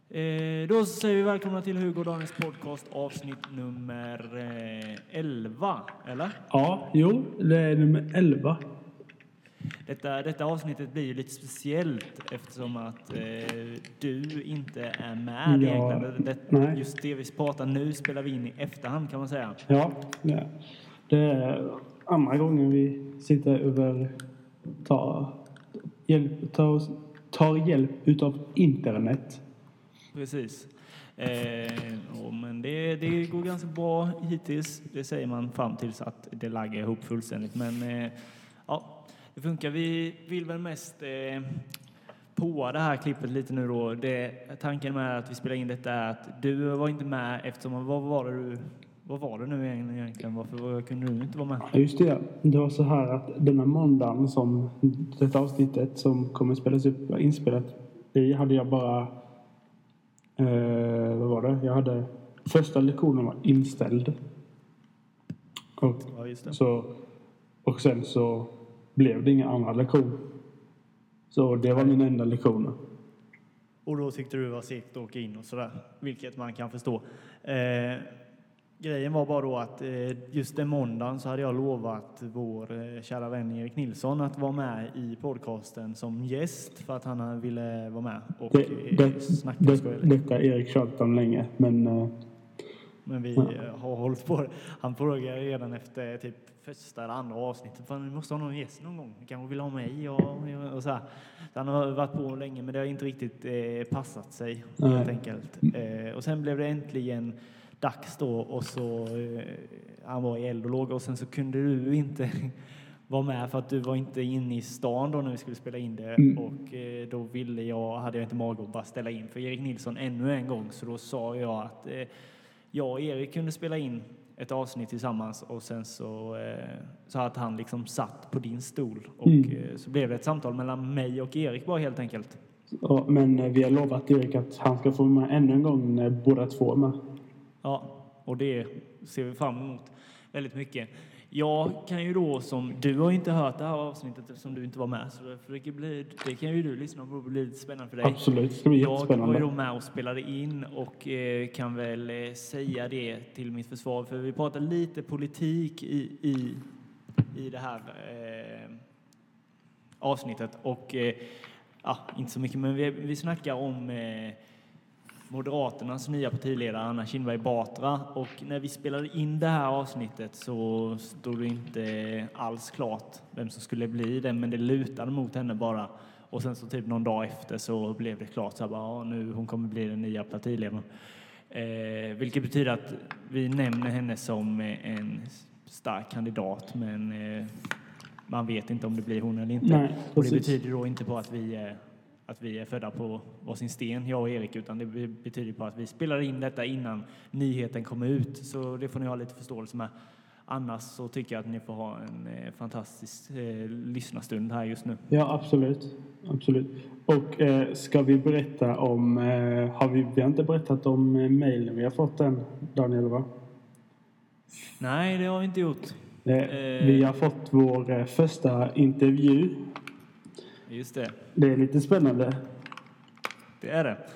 Då säger vi välkomna till Hugo och Daniels podcast avsnitt nummer 11, eller? Ja, jo, det är nummer 11. Detta avsnittet blir ju lite speciellt eftersom att du inte är med egentligen. Just det vi pratar nu spelar vi in i efterhand, kan man säga. Ja, det är andra gången vi sitter över tar hjälp utav internet. Precis. Men det går ganska bra hittills. Det säger man fram tills att det laggar ihop fullständigt. Men det funkar. Vi vill väl mest på det här klippet lite nu då. Tanken med att vi spelar in detta är att du var inte med eftersom vad var det nu egentligen? Varför kunde du inte vara med? Just det. Det var så här att denna måndagen som detta avsnittet som kommer spelas upp inspelat i hade jag bara vad var det? Jag hade första lektionen var inställd. Och sen så blev det inga andra lektioner. Så det var min enda lektion. Och då tyckte du det var segt att åka in och sådär. Vilket man kan förstå. Grejen var bara då att just den måndagen så hade jag lovat vår kära vän Erik Nilsson att vara med i podcasten som gäst för att han ville vara med och snacka. Detta Erik tjatat om länge, men vi har hållit på. Han frågade redan efter typ första eller andra avsnittet. Fan, vi måste ha någon gäst någon gång. Vi kanske vill ha mig och så här. Så han har varit på länge, men det har inte riktigt passat sig helt enkelt. Och sen blev det äntligen dags då, och så han var i eld och låg, och sen så kunde du inte vara med för att du var inte inne i stan då när vi skulle spela in det. Och då hade jag inte mag att bara ställa in för Erik Nilsson ännu en gång, så då sa jag att jag och Erik kunde spela in ett avsnitt tillsammans, och sen så att han liksom satt på din stol och så blev det ett samtal mellan mig och Erik bara helt enkelt. Ja, men vi har lovat Erik att han ska få med ännu en gång när båda två är med. Ja, och det ser vi fram emot väldigt mycket. Jag kan ju då, som du har inte hört det här avsnittet eftersom du inte var med, så det kan ju du lyssna på, det blir lite spännande för dig. Absolut, det ska bli jättespännande. Jag var ju då med och spelade in och kan väl säga det till mitt försvar, för vi pratar lite politik i det här avsnittet och inte så mycket, men vi snackar om Moderaternas nya partiledare Anna Kinberg Batra, och när vi spelade in det här avsnittet så stod det inte alls klart vem som skulle bli det, men det lutade mot henne bara, och sen så typ någon dag efter så blev det klart så här, bara, nu hon kommer bli den nya partiledaren, vilket betyder att vi nämner henne som en stark kandidat, men man vet inte om det blir hon eller inte. Nej, och det betyder då inte på att vi är födda på varsin sten, jag och Erik, utan det betyder på att vi spelar in detta innan nyheten kommer ut. Så det får ni ha lite förståelse med. Annars så tycker jag att ni får ha en fantastisk lyssnarstund här just nu. Ja, absolut. Och ska vi berätta om... vi har inte berättat om mejlen vi har fått än, Daniel, va? Nej, det har vi inte gjort. Vi har fått vår första intervju. Just det. Det är lite spännande. Det är det.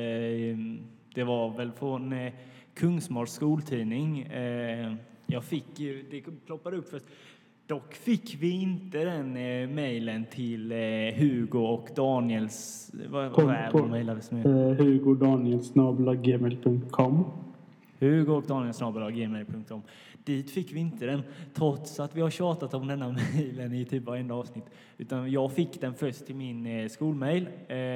Det var väl från Kungsmars skoltidning. Det ploppade upp först. Dock fick vi inte den mejlen till Hugo och Daniels... Vad mejlades med? hugodaniels@gmail.com. hugodaniels@gmail.com. Dit fick vi inte den, trots att vi har tjatat om denna mejlen i typ varenda avsnitt. Utan jag fick den först till min skolmejl.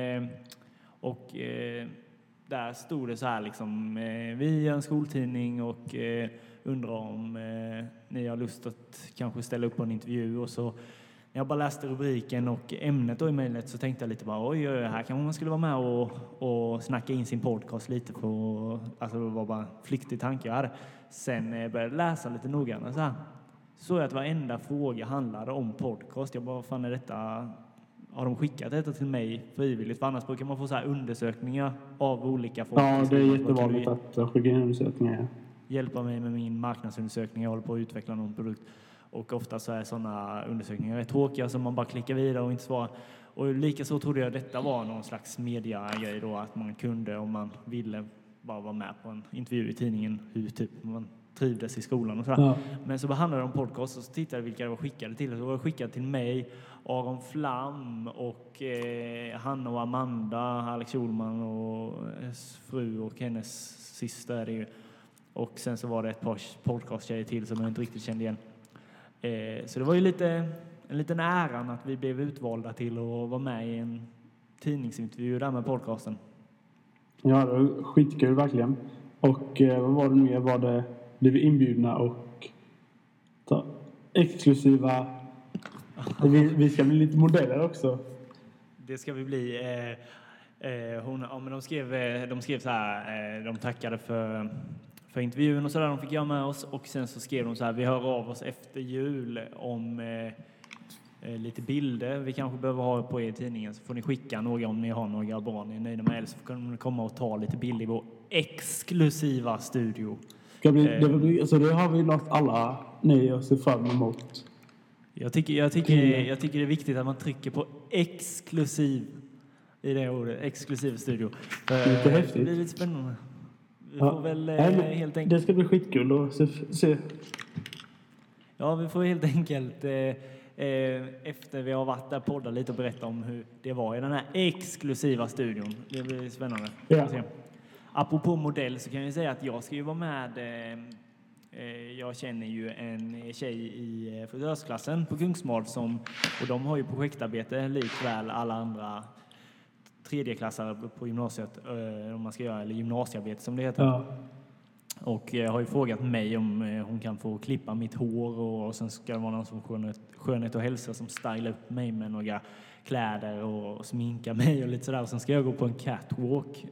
Och där stod det så här liksom, vi är en skoltidning och undrar om ni har lust att kanske ställa upp på en intervju. Och så när jag bara läste rubriken och ämnet då i mejlet så tänkte jag lite bara, oj, här kan man skulle vara med och snacka in sin podcast lite på, alltså det var bara en flyktig tanke jag hade. Sen började jag läsa lite noggrannare så här. Så att varenda fråga handlade om podcast. Jag bara, vad fan är detta? Har de skickat detta till mig frivilligt? För annars brukar man få så här undersökningar av olika folk. Ja, det är jättevanligt att skicka in undersökningar. Hjälpa mig med min marknadsundersökning. Jag håller på att utveckla någon produkt. Och ofta så är sådana undersökningar rätt tråkiga som man bara klickar vidare och inte svarar. Och lika så trodde jag detta var någon slags mediagrej då, att man kunde, om man ville, bara vara med på en intervju i tidningen, hur typ man trivdes i skolan och sådär. Ja. Men så behandlade de podcast och så tittade jag vilka det var skickade till. Så det var skickat till mig, Aron Flam och Hanna och Amanda, Alex Schulman och fru och hennes syster är det ju. Och sen så var det ett par podcasttjejer till som jag inte riktigt kände igen. Så det var ju en liten äran att vi blev utvalda till att vara med i en tidningsintervju där med podcasten. Ja, det var skitkul verkligen. Och vad var det mer? Var det blev inbjudna och exklusiva... Vi ska bli lite modeller också. Det ska vi bli. Men de skrev så här, de tackade för intervjun och så där de fick göra med oss. Och sen så skrev de så här, vi hör av oss efter jul om lite bilder vi kanske behöver ha på er i tidningen. Så får ni skicka några om ni har några barn ni är nöjda med. Eller så kan ni komma och ta lite bilder i vår exklusiva studio. Så det har vi något alla ni och ser fram emot. Jag tycker det är viktigt att man trycker på exklusiv i det ordet, exklusiv studio. Lite häftigt. Det blir lite spännande. Vi får väl helt enkelt... Det ska bli skitkul att se. Ja, vi får helt enkelt efter vi har varit där podda lite och berätta om hur det var i den här exklusiva studion. Det blir spännande. Ja. Apropå modell så kan jag säga att jag ska ju vara med. Jag känner ju en tjej i frisörsklassen på Kungsmål och de har ju projektarbete likväl alla andra tredjeklassare på gymnasiet om man ska göra, eller gymnasiearbete som det heter. Ja. Och jag har ju frågat mig om hon kan få klippa mitt hår och sen ska det vara någon som skönhet och hälsa som stylar upp mig med några kläder och sminka mig och lite sådär. Och sen ska jag gå på en catwalk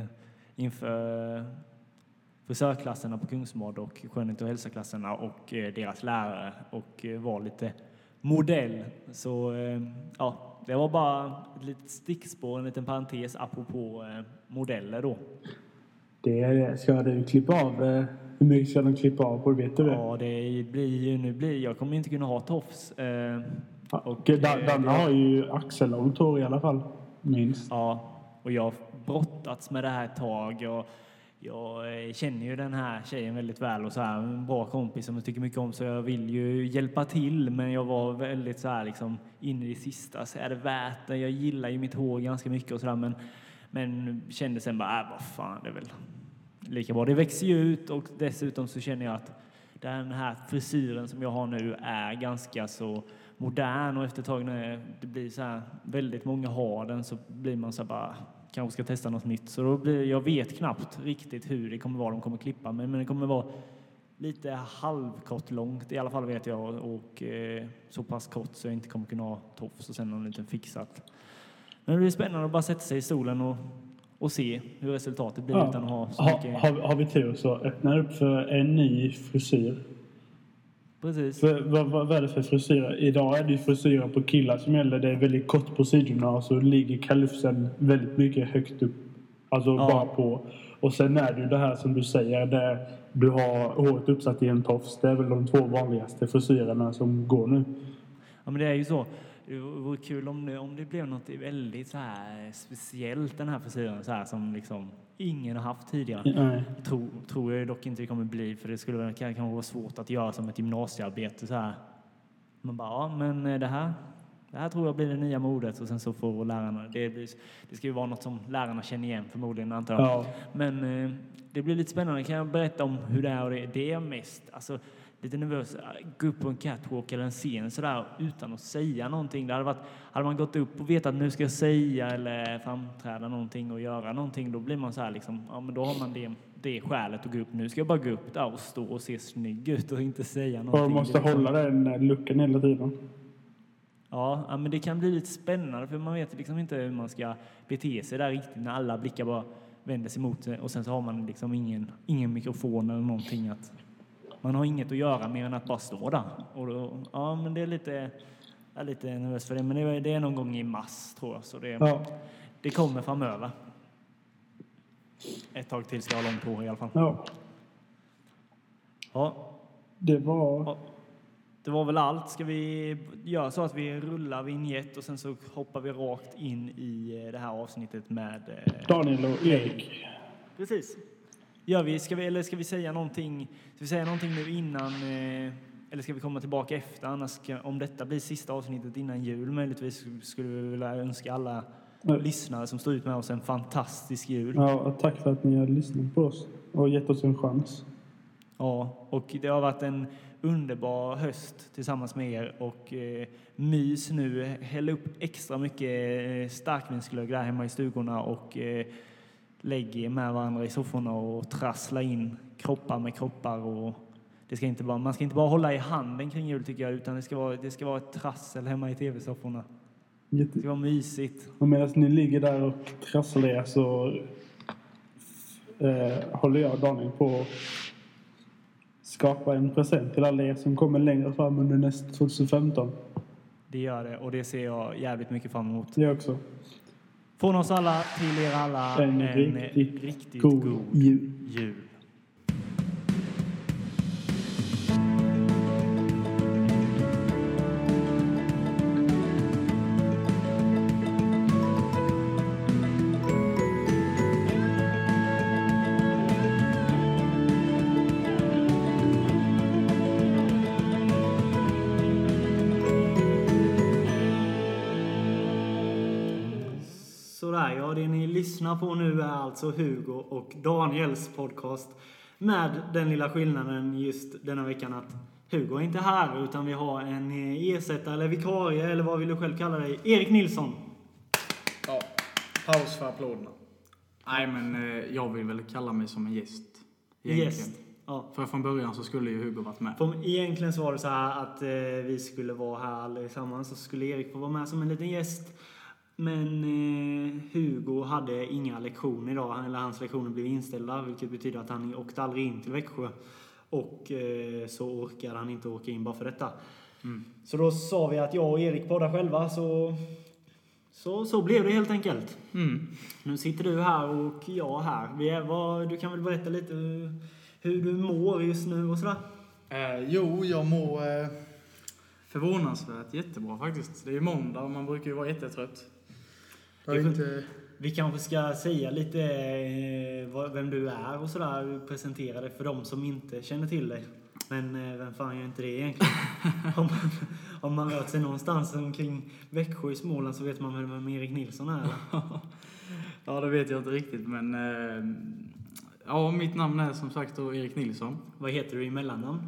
inför frisörklasserna på Kungsmål och skönhet och hälsaklasserna och deras lärare och vara lite modell. Så det var bara ett litet stickspår, en liten parentes apropå modeller då. Det ska du klippa av. Hur mycket ska de klippa av på, vet du det? Ja, det blir jag kommer inte kunna ha tofs. Och Danna har ju axellångt hår i alla fall, minst. Ja, och jag har brottats med det här ett tag. Jag känner ju den här tjejen väldigt väl och så här, en bra kompis som jag tycker mycket om, så jag vill ju hjälpa till, men jag var väldigt så här liksom in i det sista, så är det värt det? Jag gillar ju mitt hår ganska mycket och så där, men kände sen bara, vad fan, det är väl lika bra. Det växer ju ut och dessutom så känner jag att den här frisyren som jag har nu är ganska så modern och efter ett tag när det blir så här, väldigt många har den, så blir man så här bara, kanske ska testa något nytt. Så då jag vet knappt riktigt hur det kommer vara de kommer klippa mig, men det kommer vara lite halvkort långt i alla fall vet jag, och så pass kort så jag inte kommer kunna ha tofs och sen någon liten fixat. Men det blir spännande att bara sätta sig i stolen och se hur resultatet blir utan att ha så mycket... Har vi tur så öppnar upp för en ny frisyr. Precis. Vad är det för frisyrer? Idag är det ju frisyrer på killar som gäller. Det är väldigt kort på sidorna och så ligger kalufsen väldigt mycket högt upp. Alltså bara på. Och sen är det ju det här som du säger där du har håret uppsatt i en tofs. Det är väl de 2 vanligaste frisyrerna som går nu. Ja, men det är ju så. Det vore kul om det blev något väldigt så här speciellt, den här frisyren så här, som liksom ingen har haft tidigare. Nej. Tror jag dock inte det kommer bli, för det skulle kanske vara svårt att göra som ett gymnasiearbete så här. Man bara, men det här tror jag blir det nya modet, och sen så får lärarna, det ska ju vara något som lärarna känner igen förmodligen, antar jag. Ja. Men det blir lite spännande. Kan jag berätta om hur det är, och det är mest, alltså lite nervös, gå upp på en catwalk eller en scen sådär utan att säga någonting. Hade man gått upp och vetat att nu ska jag säga eller framträda någonting och göra någonting, då blir man så här liksom, ja men då har man det skälet att gå upp. Nu ska jag bara gå upp där och stå och se snygg ut och inte säga någonting. Och måste hålla den luckan hela tiden. Ja, men det kan bli lite spännande, för man vet liksom inte hur man ska bete sig där riktigt när alla blickar bara vänder sig mot sig och sen så har man liksom ingen mikrofon eller någonting att... Man har inget att göra mer än att bara stå där. Och då, men det är lite nervös för det. Men det är någon gång i mars, tror jag. Så det kommer framöver. Ett tag till ska jag ha långt hår i alla fall. Ja. Ja. Det var... det var väl allt. Ska vi göra så att vi rullar vignett och sen så hoppar vi rakt in i det här avsnittet med Daniel och Erik. Precis. Gör vi, ska vi säga någonting? Ska vi säga någonting nu innan eller ska vi komma tillbaka efter? Annars om detta blir sista avsnittet innan jul möjligtvis skulle vi vilja önska alla lyssnare som står ut med oss en fantastisk jul. Ja, tack för att ni har lyssnat på oss och gett oss en chans. Ja, och det har varit en underbar höst tillsammans med er och mys nu. Häll upp extra mycket starkvinsglögg där hemma i stugorna och lägg er med varandra i sofforna och trassla in kroppar med kroppar. Och man ska inte bara hålla i handen kring jul tycker jag, utan det ska vara ett trassel hemma i tv-sofforna. Det ska vara mysigt. Och medan ni ligger där och trasslar så håller jag och Daniel på skapa en present till alla er som kommer längre fram under nästa 2015. Det gör det och det ser jag jävligt mycket fram emot. Det också. Från oss alla till er alla en riktigt god jul. Ja, det ni lyssnar på nu är alltså Hugo och Daniels podcast med den lilla skillnaden just denna veckan att Hugo är inte här utan vi har en ersättare eller vikarie eller vad vill du själv kalla dig? Erik Nilsson. Ja, paus för applåderna. Nej, men jag vill väl kalla mig som en gäst. Gäst. Ja. För från början så skulle ju Hugo varit med. Egentligen så var det så här att vi skulle vara här allesammans så skulle Erik få vara med som en liten gäst. Men Hugo hade inga lektioner idag, eller hans lektioner blev inställda, vilket betyder att han åkte aldrig in till Växjö. Och så orkade han inte åka in bara för detta. Mm. Så då sa vi att jag och Erik poddar själva, så blev det helt enkelt. Mm. Nu sitter du här och jag här. Du kan väl berätta lite hur du mår just nu och sådär? Jo, jag mår förvånansvärt jättebra faktiskt. Det är ju måndag och man brukar ju vara jättetrött. Vi kanske ska säga lite vem du är och sådär, presentera dig för de som inte känner till dig. Men vem fan gör inte det egentligen? om man rör sig någonstans omkring Växjö i Småland så vet man väl vem Erik Nilsson är. Ja, det vet jag inte riktigt, men ja, mitt namn är som sagt då Erik Nilsson. Vad heter du i mellannamn?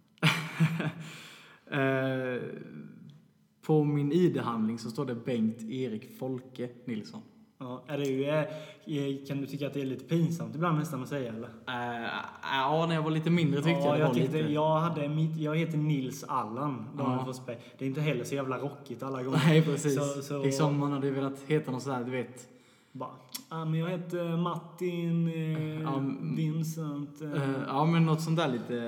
På min ID-handling så står det Bengt Erik Folke Nilsson. Ja, kan du tycka att det är lite pinsamt ibland nästan att säga, eller? Ja, när jag var lite mindre tyckte jag det var lite. Jag heter Nils Allan. Det är inte heller så jävla rockigt alla gånger. Nej, precis. Liksom man hade velat heta något sådär, du vet. Men jag heter Martin, Vincent. Ja, men något sånt där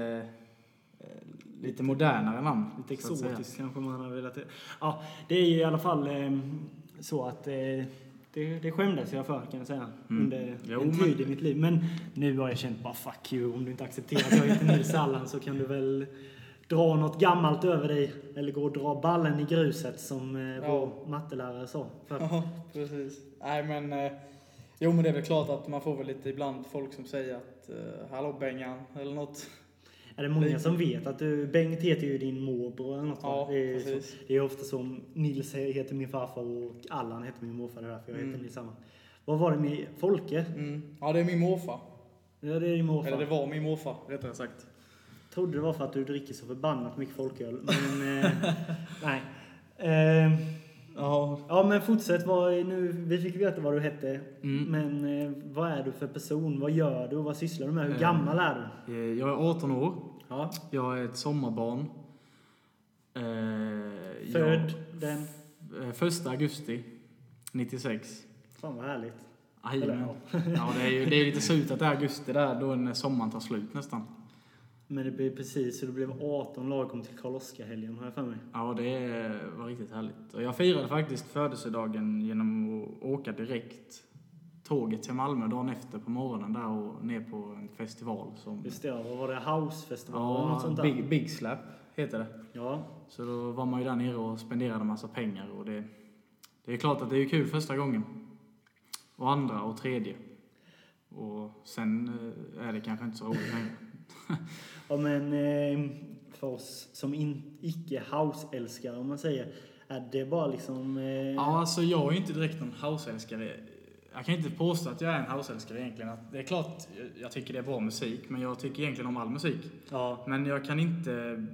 lite modernare namn. Lite exotiskt kanske man har velat. Ja, det är ju i alla fall så att det skämdes jag för, kan jag säga, under en tid i mitt liv. Men nu har jag känt bara fuck you, om du inte accepterar att jag heter Nils Allan så kan du väl dra något gammalt över dig eller gå och dra ballen i gruset som vår mattelärare sa. Ja, precis. Nej, men men det är väl klart att man får väl lite ibland folk som säger att hallå Bengan eller något. Är det många som vet att Bengt heter ju din morbror eller något? Ja, precis. Det är ofta som Nils heter min farfar och Allan heter min morfar, därför jag heter Nils Allan. Vad var det med Folke? Ja, det är min morfar. Ja, det är din morfar. Eller det var min morfar, rättare sagt. Trodde det var för att du dricker så förbannat mycket folköl. Men nej. Ja, men fortsätt. Vi fick veta vad du hette. Men vad är du för person? Vad gör du? Vad sysslar du med? Hur gammal är du? Jag är 18 år. Ja. Jag är ett sommarbarn. Född den? 1 augusti 96. Fan vad härligt. Ja, det är lite surt att det är augusti där, då när sommaren tar slut nästan. Men det blev precis så det blev 18 lagom till Karl-Oskar-helgen, har jag för mig. Ja, det var riktigt härligt. Och jag firade faktiskt födelsedagen genom att åka direkt tåget till Malmö dagen efter på morgonen där och ner på en festival. Just det, vad var det? House-festival eller något sånt där? där? Big Slap heter det. Ja. Så då var man ju där nere och spenderade en massa pengar. Och det är klart att det är kul första gången. Och andra och tredje. Och sen är det kanske inte så roligt längre. Ja, men för oss som icke house-älskare, om man säger, är det bara liksom... Ja, alltså jag är inte direkt någon house-älskare. Jag kan inte påstå att jag är en house-älskare egentligen. Det är klart, jag tycker det är bra musik, men jag tycker egentligen om all musik. Ja. Men jag kan inte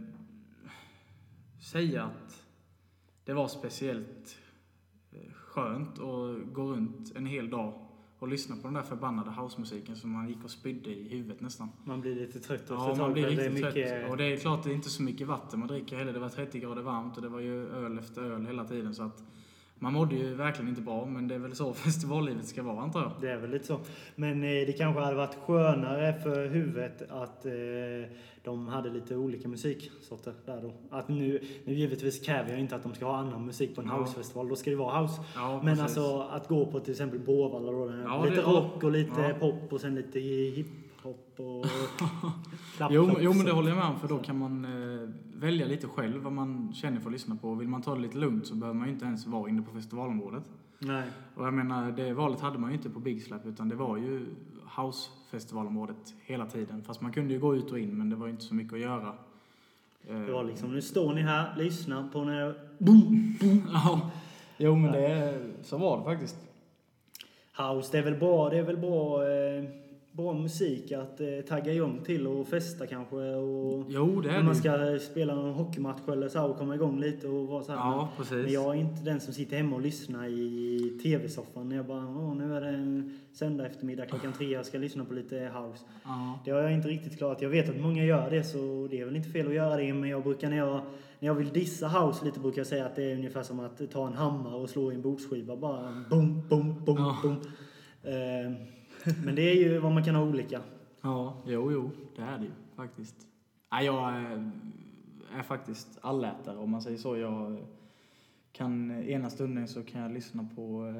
säga att det var speciellt skönt att gå runt en hel dag och lyssna på den där förbannade housemusiken som man gick och spydde i huvudet nästan. Man blir lite trött efter Ja, man blir riktigt mycket... trött. Och det är klart, det är inte så mycket vatten man dricker heller. Det var 30 grader varmt och det var ju öl efter öl hela tiden. Så att man mådde ju verkligen inte bra, men det är väl så festivallivet ska vara, antar jag. Det är väl lite så. Men det kanske hade varit skönare för huvudet att de hade lite olika musiksorter där då. Att nu givetvis kräver jag inte att de ska ha annan musik på en housefestival. Då ska det vara house. Ja, men precis. alltså att gå på till exempel Borvalla då. Ja, lite rock och lite ja. pop och sen lite hiphop och jo, men det håller jag med om, för då kan man välja lite själv vad man känner för att lyssna på. Vill man ta det lite lugnt så behöver man ju inte ens vara inne på festivalområdet. Nej. Och jag menar, det valet hade man ju inte på Big Slap, utan det var ju house-festivalområdet hela tiden. Fast man kunde ju gå ut och in, men det var ju inte så mycket att göra. Det var liksom, nu står ni här, lyssnar på när boom, boom. Ja, jo men så var det faktiskt. House, det är väl bra musik att tagga igång till och festa kanske. Och jo, det är när man ska spela någon hockeymatch eller så och komma igång lite och vara så här. Ja, precis. Men jag är inte den som sitter hemma och lyssnar i tv-soffan när jag bara, nu är det en söndag eftermiddag 3:00 jag ska lyssna på lite house. Ja. Det har jag inte riktigt klarat. Jag vet att många gör det, så det är väl inte fel att göra det, men jag brukar när jag vill dissa house lite brukar jag säga att det är ungefär som att ta en hammare och slå i en bordsskiva, bara boom, boom, boom, Ja. boom. Men det är ju vad man kan ha olika. Ja, jo, det är det ju faktiskt. Nej, jag är faktiskt allätare om man säger så. Jag kan ena stunden så kan jag lyssna på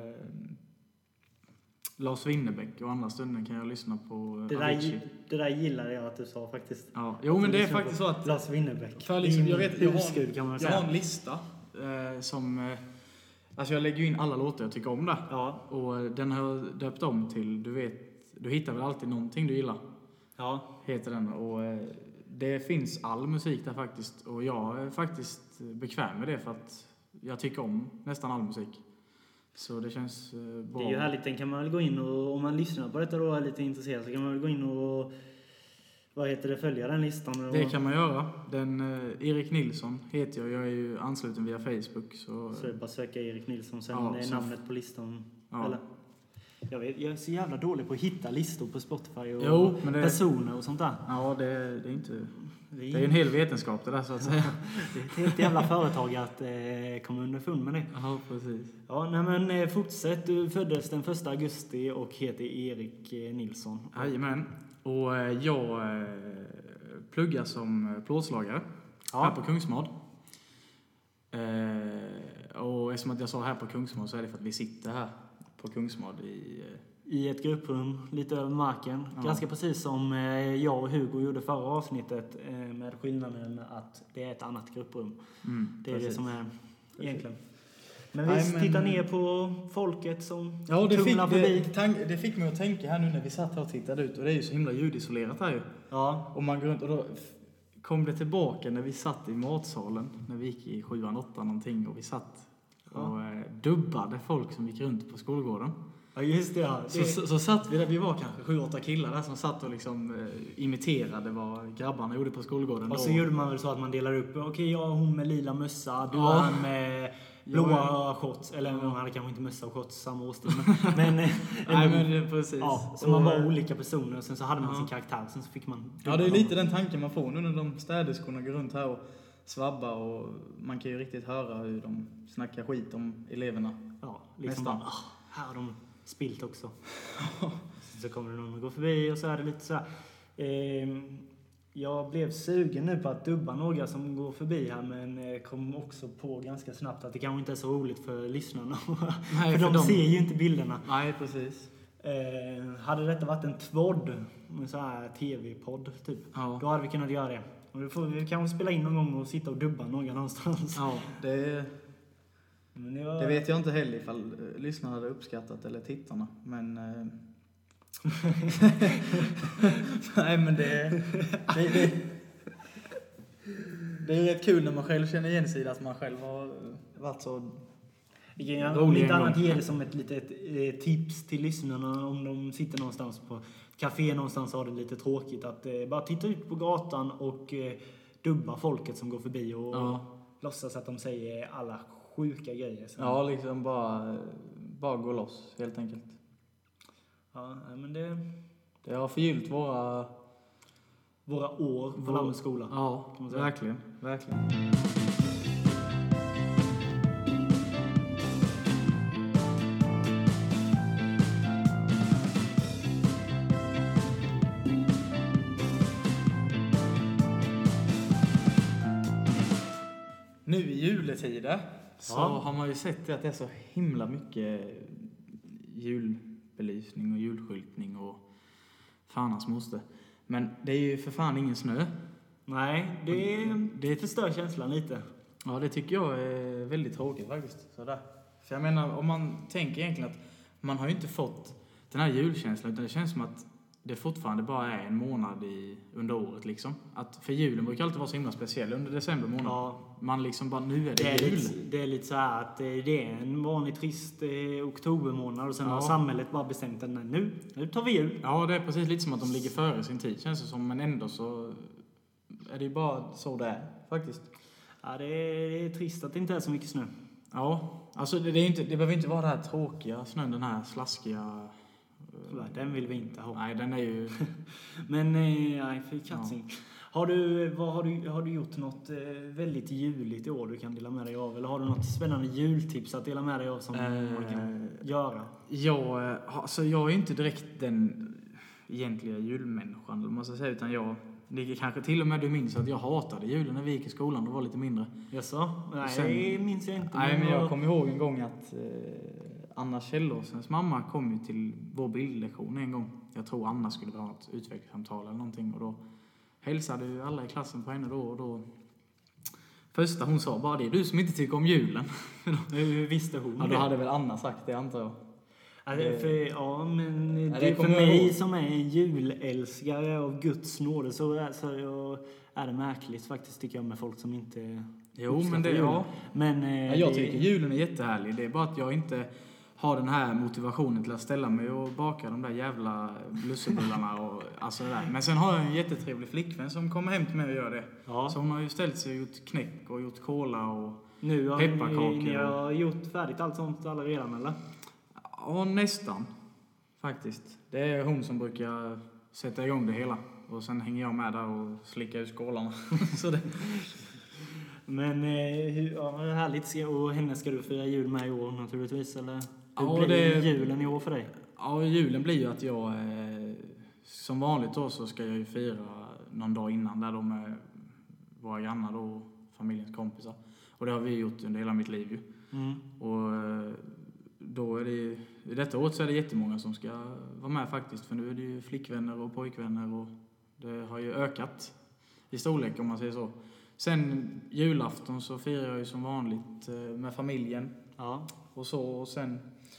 Lars Winnerbäck och andra stunden kan jag lyssna på Avicii. Det där gillar jag att du sa faktiskt. Ja, jo men det är faktiskt så att Lars Winnerbäck. för liksom, jag har en lista som alltså jag lägger ju in alla låtar jag tycker om där. Ja. Och den har jag döpt om till, du hittar väl alltid någonting du gillar. Ja. Heter den. Och det finns all musik där faktiskt. Och jag är faktiskt bekväm med det för att jag tycker om nästan all musik. Så det känns bra. Det är ju härligt, den kan man väl gå in och om man lyssnar på detta då och är lite intresserad så kan man väl gå in och följa den listan. Det kan man göra. Erik Nilsson heter jag är ju ansluten via Facebook. Så är det bara söka Erik Nilsson, sen ja, namnet på listan. Ja. Eller? Jag är så jävla dålig på att hitta listor på Spotify och personer och sånt där. Ja, det är inte... Det är en hel vetenskap det där så att säga. Det är ett helt jävla företag att komma underfund med det. Ja, precis. Ja, nej men fortsätt. Du föddes den 1 augusti och heter Erik Nilsson. Jajamän. Och jag pluggar som plåtslagare här på Kungsmad. Och eftersom att jag sa här på Kungsmad så är det för att vi sitter här på Kungsmad i ett grupprum lite över marken. Ja. Ganska precis som jag och Hugo gjorde förra avsnittet med skillnaden att det är ett annat grupprum. Det är precis. Det som är egentligen. Men vi tittar ner på folket som tummlar förbi. Det fick mig att tänka här nu när vi satt här och tittade ut. Och det är ju så himla ljudisolerat här ju. Ja. Och man går runt och då kom det tillbaka när vi satt i matsalen. När vi gick i 7-8 någonting och vi satt och dubbade folk som gick runt på skolgården. Ja, just det. Ja. Så satt vi där, vi var kanske 7-8 killar där som satt och liksom imiterade vad grabbarna gjorde på skolgården. Och så gjorde man väl så att man delar upp, okej, jag hon med lila mössa, du och han med blåa shorts, eller han hade kanske inte mössa och shorts samma årstid. Men, men precis. Ja, så man var olika personer och sen så hade man sin karaktär, sen så fick man... Ja, det är lite den tanken man får nu när de städerskorna går runt här och svabbar och man kan ju riktigt höra hur de snackar skit om eleverna. Ja, liksom bara, här har de spilt också. Så kommer det någon och går förbi och så är det lite så här. Jag blev sugen nu på att dubba några som går förbi här, men kom också på ganska snabbt att det kanske inte är så roligt för lyssnarna. Nej, för de ser ju inte bilderna. Nej, precis. Hade detta varit en tvodd, en sån här tv-podd typ, då hade vi kunnat göra det. Och då får vi kanske spela in någon gång och sitta och dubba någon någonstans. Ja, det vet jag inte heller ifall lyssnarna hade uppskattat eller tittarna. Men nej, men det är ju rätt kul när man själv känner igen sig, att man själv har varit så om inte annat ger det som ett litet tips till lyssnarna om de sitter någonstans på café någonstans och har det lite tråkigt, att bara titta ut på gatan och dubba folket som går förbi och låtsas att de säger alla sjuka grejer. Så. Ja, liksom bara gå loss helt enkelt. Ja, men det har förgyllt våra år på Lammens skola. Ja, kan man säga. Verkligen. Nu i juletider så har man ju sett att det är så himla mycket julbelysning och julskyltning och fan hans moster. Men det är ju för fan ingen snö. Nej, det förstör känslan lite. Ja, det tycker jag är väldigt tråkigt faktiskt. Sådär. För jag menar, om man tänker egentligen att man har ju inte fått den här julkänslan, utan det känns som att det fortfarande bara är en månad under året liksom. För julen brukar alltid vara så himla speciell under december månad. Ja. Man liksom bara, nu är det jul. Det är lite så här att det är en vanlig trist oktobermånad och sen har samhället bara bestämt att nu tar vi jul. Ja, det är precis lite som att de ligger före sin tid, känns det som. Men ändå så är det ju bara så det är faktiskt. Ja, det är trist att det inte är så mycket snö. Ja, alltså det behöver inte vara det här tråkiga snön, den här slaskiga. Den vill vi inte ha. Nej, den är ju... Men nej, för katsing. Ja. Har du gjort något väldigt juligt i år du kan dela med dig av? Eller har du något spännande jultips att dela med dig av som man kan göra? Jag är inte direkt den egentliga julmänniskan, eller man ska säga, utan det kanske till och med du minns att jag hatade julen när vi gick i skolan och var lite mindre. Jaså? Nej, det minns jag inte. Nej, men jag kommer ihåg en gång att Anna Kjellåsens mamma kom ju till vår bildlektion en gång. Jag tror Anna skulle ha ett utvecklingssamtal eller någonting, och då hälsade ju alla i klassen på henne då, och då första hon sa bara, det är du som inte tycker om julen. Hur visste hon det? Ja, då hade väl Anna sagt det, antar jag. Men det för mig som är en julälskare av Guds nåde så är det märkligt faktiskt, tycker jag, med folk som inte... Jo, men det men jag tycker julen är jättehärlig. Det är bara att jag inte har den här motivationen till att ställa mig och baka de där jävla lussebullarna och alltså det där. Men sen har jag en jättetrevlig flickvän som kommer hem till mig och gör det. Ja. Så hon har ju ställt sig och gjort knäck och gjort kola och pepparkakor. Ni har gjort färdigt allt sånt alla redan, eller? Ja, nästan. Faktiskt. Det är hon som brukar sätta igång det hela. Och sen hänger jag med där och slickar ut skålarna. Så det... Men härligt. Och henne ska du fira jul med i år naturligtvis, eller? Hur blir julen i år för dig? Ja, julen blir ju att jag som vanligt då så ska jag ju fira någon dag innan där de är våra grannar och familjens kompisar. Och det har vi gjort under hela mitt liv ju. Mm. Och då är det i detta året så är det jättemånga som ska vara med faktiskt, för nu är det ju flickvänner och pojkvänner och det har ju ökat i storlek, om man säger så. Sen julafton så firar jag ju som vanligt med familjen. Ja. Och sen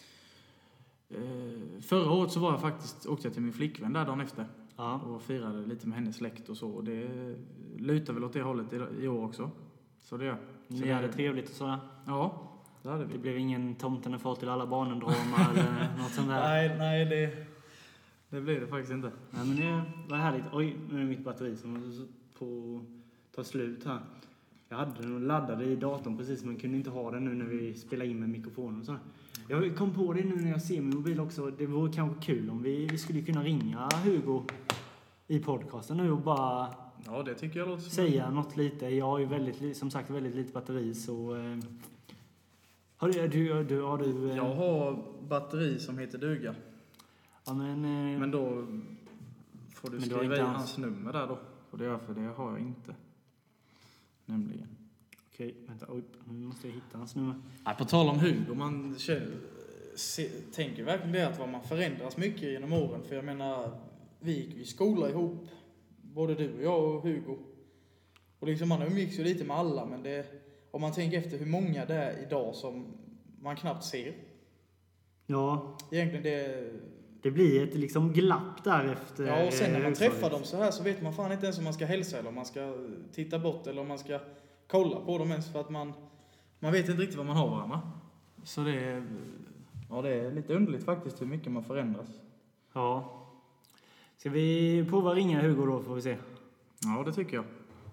förra året så var jag faktiskt, åkte jag till min flickvän där dagen efter. Ja. Och firade lite med hennes släkt och så. Och det lutar väl åt det hållet i år också. Så det gör. Ni hade det trevligt och sådär? Ja, det hade vi. Det blev ingen Tomten är far till alla barnen-drama eller något sånt där? Nej, det blev det faktiskt inte. Nej, men det var härligt. Oj, nu är mitt batteri som är på ta slut här. Jag hade den laddade i datorn precis, men kunde inte ha den nu när vi spelar in med mikrofonen och så. Jag kom på det nu när jag ser min mobil också. Det vore kanske kul om vi skulle kunna ringa Hugo i podcasten nu och bara det tycker jag låter säga något lite. Jag har ju väldigt lite batteri, så har du Jag har batteri som heter duga. Ja, men då får du skriva i hans nummer där då. Och det är för det har jag inte. Nämligen. Okej, vänta. Oj, nu måste jag hitta hans nummer. På tal om Hugo, tänker verkligen det att vad man förändras mycket genom åren. För jag menar, vi gick i skola ihop, både du och jag och Hugo. Och liksom man umgicks ju lite med alla, men om man tänker efter hur många det är idag som man knappt ser. Ja. Egentligen det blir ett liksom glapp där efter. Ja, och sen när man träffar dem så här så vet man fan inte ens om man ska hälsa eller om man ska titta bort eller om man ska kolla på dem ens, för att man vet inte riktigt vad man har varandra. Så det är lite underligt faktiskt hur mycket man förändras. Ja. Ska vi prova ringa Hugo då, får vi se. Ja, det tycker jag.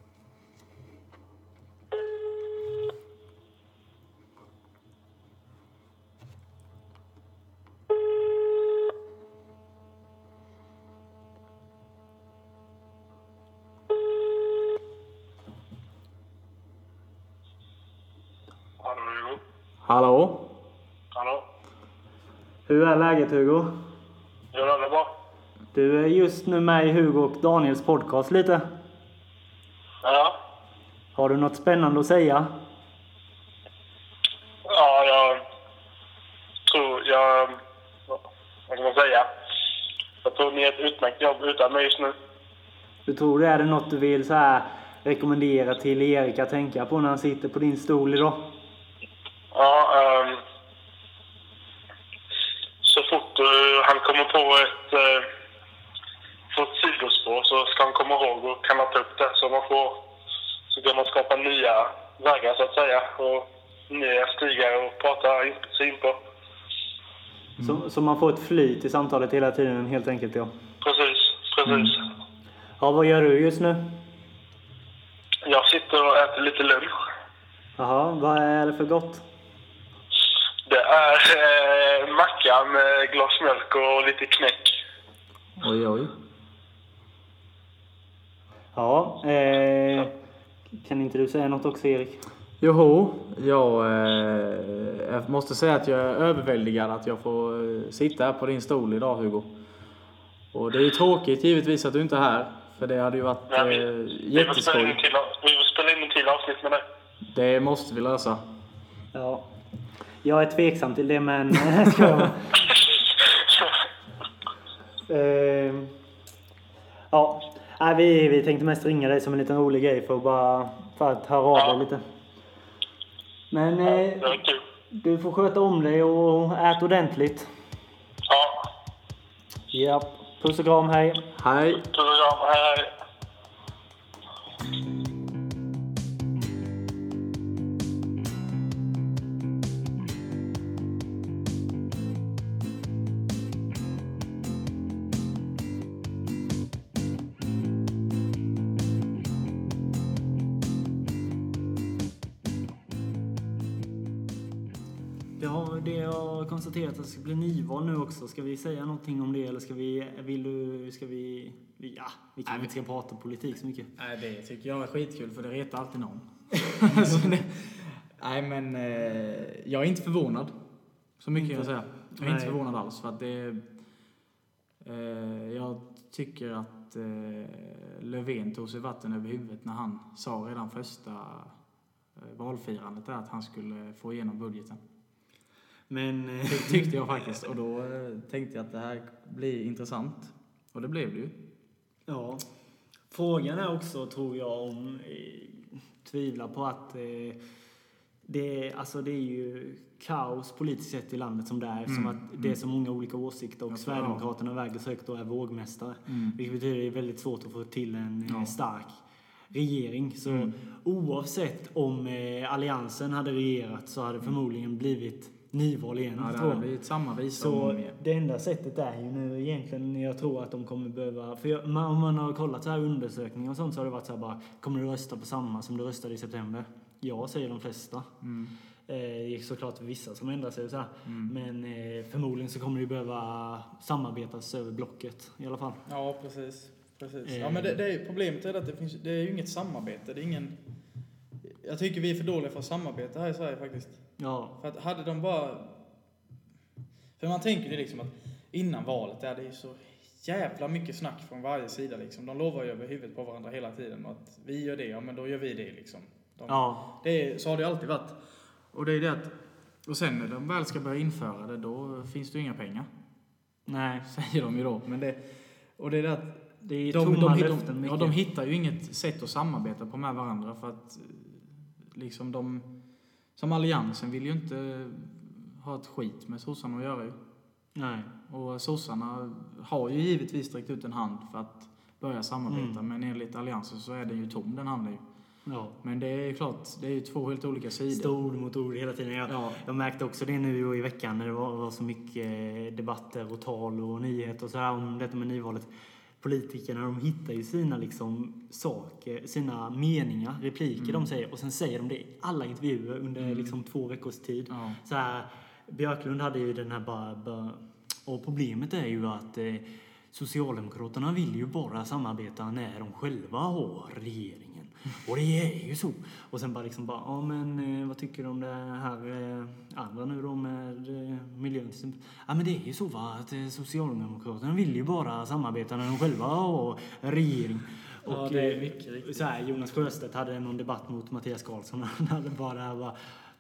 Hallå? Hallå? Hur är läget Hugo? Jo, det är bra. Du är just nu med i Hugo och Daniels podcast lite. Ja. Har du något spännande att säga? Ja, jag tror vad kan man säga? Jag tror ni är ett utmärkt jobb utan mig just nu. Du tror det? Är det något du vill så här rekommendera till Erik att tänka på när han sitter på din stol idag? Ja, så fort han kommer på ett sidospår så ska han komma ihåg och kan ta upp det så kan man skapa nya vägar så att säga och nya stigar och prata sig in på. Så man får ett flyt i samtalet hela tiden helt enkelt, ja. Precis. Ja, vad gör du just nu? Jag sitter och äter lite lunch. Jaha, vad är det för gott? Det är macka med glas mjölk och lite knäck. Oj. Ja, kan inte du säga något också, Erik? Joho, jag måste säga att jag är överväldigad att jag får sitta här på din stol idag, Hugo. Och det är ju tråkigt givetvis att du inte är här, för det hade ju varit jätteskoj. Vi vill spela in en till avsnitt med det. Det måste vi lösa. Ja, jag är tveksam till det, men ja, vi tänkte mest ringa dig som en liten rolig grej för att höra av dig lite. Men det var kul. Du får sköta om dig och äta ordentligt. Ja. Ja, puss och kram, hej. Hej. Puss och kram, hej. Det har konstaterat att det ska bli nyval nu också. Ska vi säga någonting om det eller vi kan inte prata politik så mycket. Nej, det tycker jag är skitkul för det retar alltid någon. Nej, men jag är inte förvånad. Så mycket jag säga. Jag är inte förvånad alls för att jag tycker att Löfven tog sig vatten över huvudet när han sa redan första valfirandet där att han skulle få igenom budgeten. Men tyckte jag faktiskt, och då tänkte jag att det här blir intressant, och det blev det ju. Ja, frågan är också, tror jag, om tvivlar på att det är ju kaos politiskt sett i landet som det är, som att det är så många olika åsikter och Sverigedemokraterna väger så högt och är vågmästare. Vilket betyder att det är väldigt svårt att få till en stark regering. Så oavsett om alliansen hade regerat så hade det förmodligen blivit nyval igen. Ja, det har blivit samma visa. Så det enda sättet är ju nu egentligen, jag tror att de kommer behöva, för om man har kollat så här undersökningar och sånt, så har det varit så här bara, kommer du rösta på samma som du röstade i september? Ja, säger de flesta. Det är såklart för vissa som ändrar sig och så här. Men förmodligen så kommer det behöva samarbetas över blocket i alla fall. Ja, precis. Ja, men det är problemet är att det är ju inget samarbete. Det är ingen. Jag tycker vi är för dåliga för att samarbeta här i Sverige faktiskt. Ja. För att hade de bara. För man tänker ju liksom att innan valet är det ju så jävla mycket snack från varje sida liksom. De lovar ju över huvudet på varandra hela tiden och att vi gör det, ja men då gör vi det liksom. Så har det alltid varit. Och det är det att Och sen när de väl ska börja införa det, då finns det ju inga pengar. Nej. Säger de ju då. Men det är det att det är tomma löften mycket. de hittar ju inget sätt att samarbeta på med varandra. För att liksom som alliansen vill ju inte ha ett skit med sossarna att göra ju. Nej. Och sossarna har ju givetvis sträckt ut en hand för att börja samarbeta. Men enligt alliansen så är det ju tom den handen ju. Ja. Men det är klart, det är ju två helt olika sidor. Stod mot ord hela tiden. Jag märkte också det nu i veckan när det var så mycket debatter och tal och nyheter och så här om detta med nyvalet. Politikerna, de hittar ju sina liksom saker, sina meningar, repliker de säger, och sen säger de det i alla intervjuer under liksom 2 veckors tid. Ja. Så här, Björklund hade ju den här och problemet är ju att Socialdemokraterna vill ju bara samarbeta när de själva har regeringen. Och det är ju så. Och sen ja men vad tycker du om det här andra nu då med miljön till exempel? Ja men det är ju så va, att Socialdemokraterna vill ju bara samarbeta när de själva har regering. Och ja, det är mycket riktigt. Så här, Jonas Sjöstedt hade någon debatt mot Mattias Karlsson. Han hade bara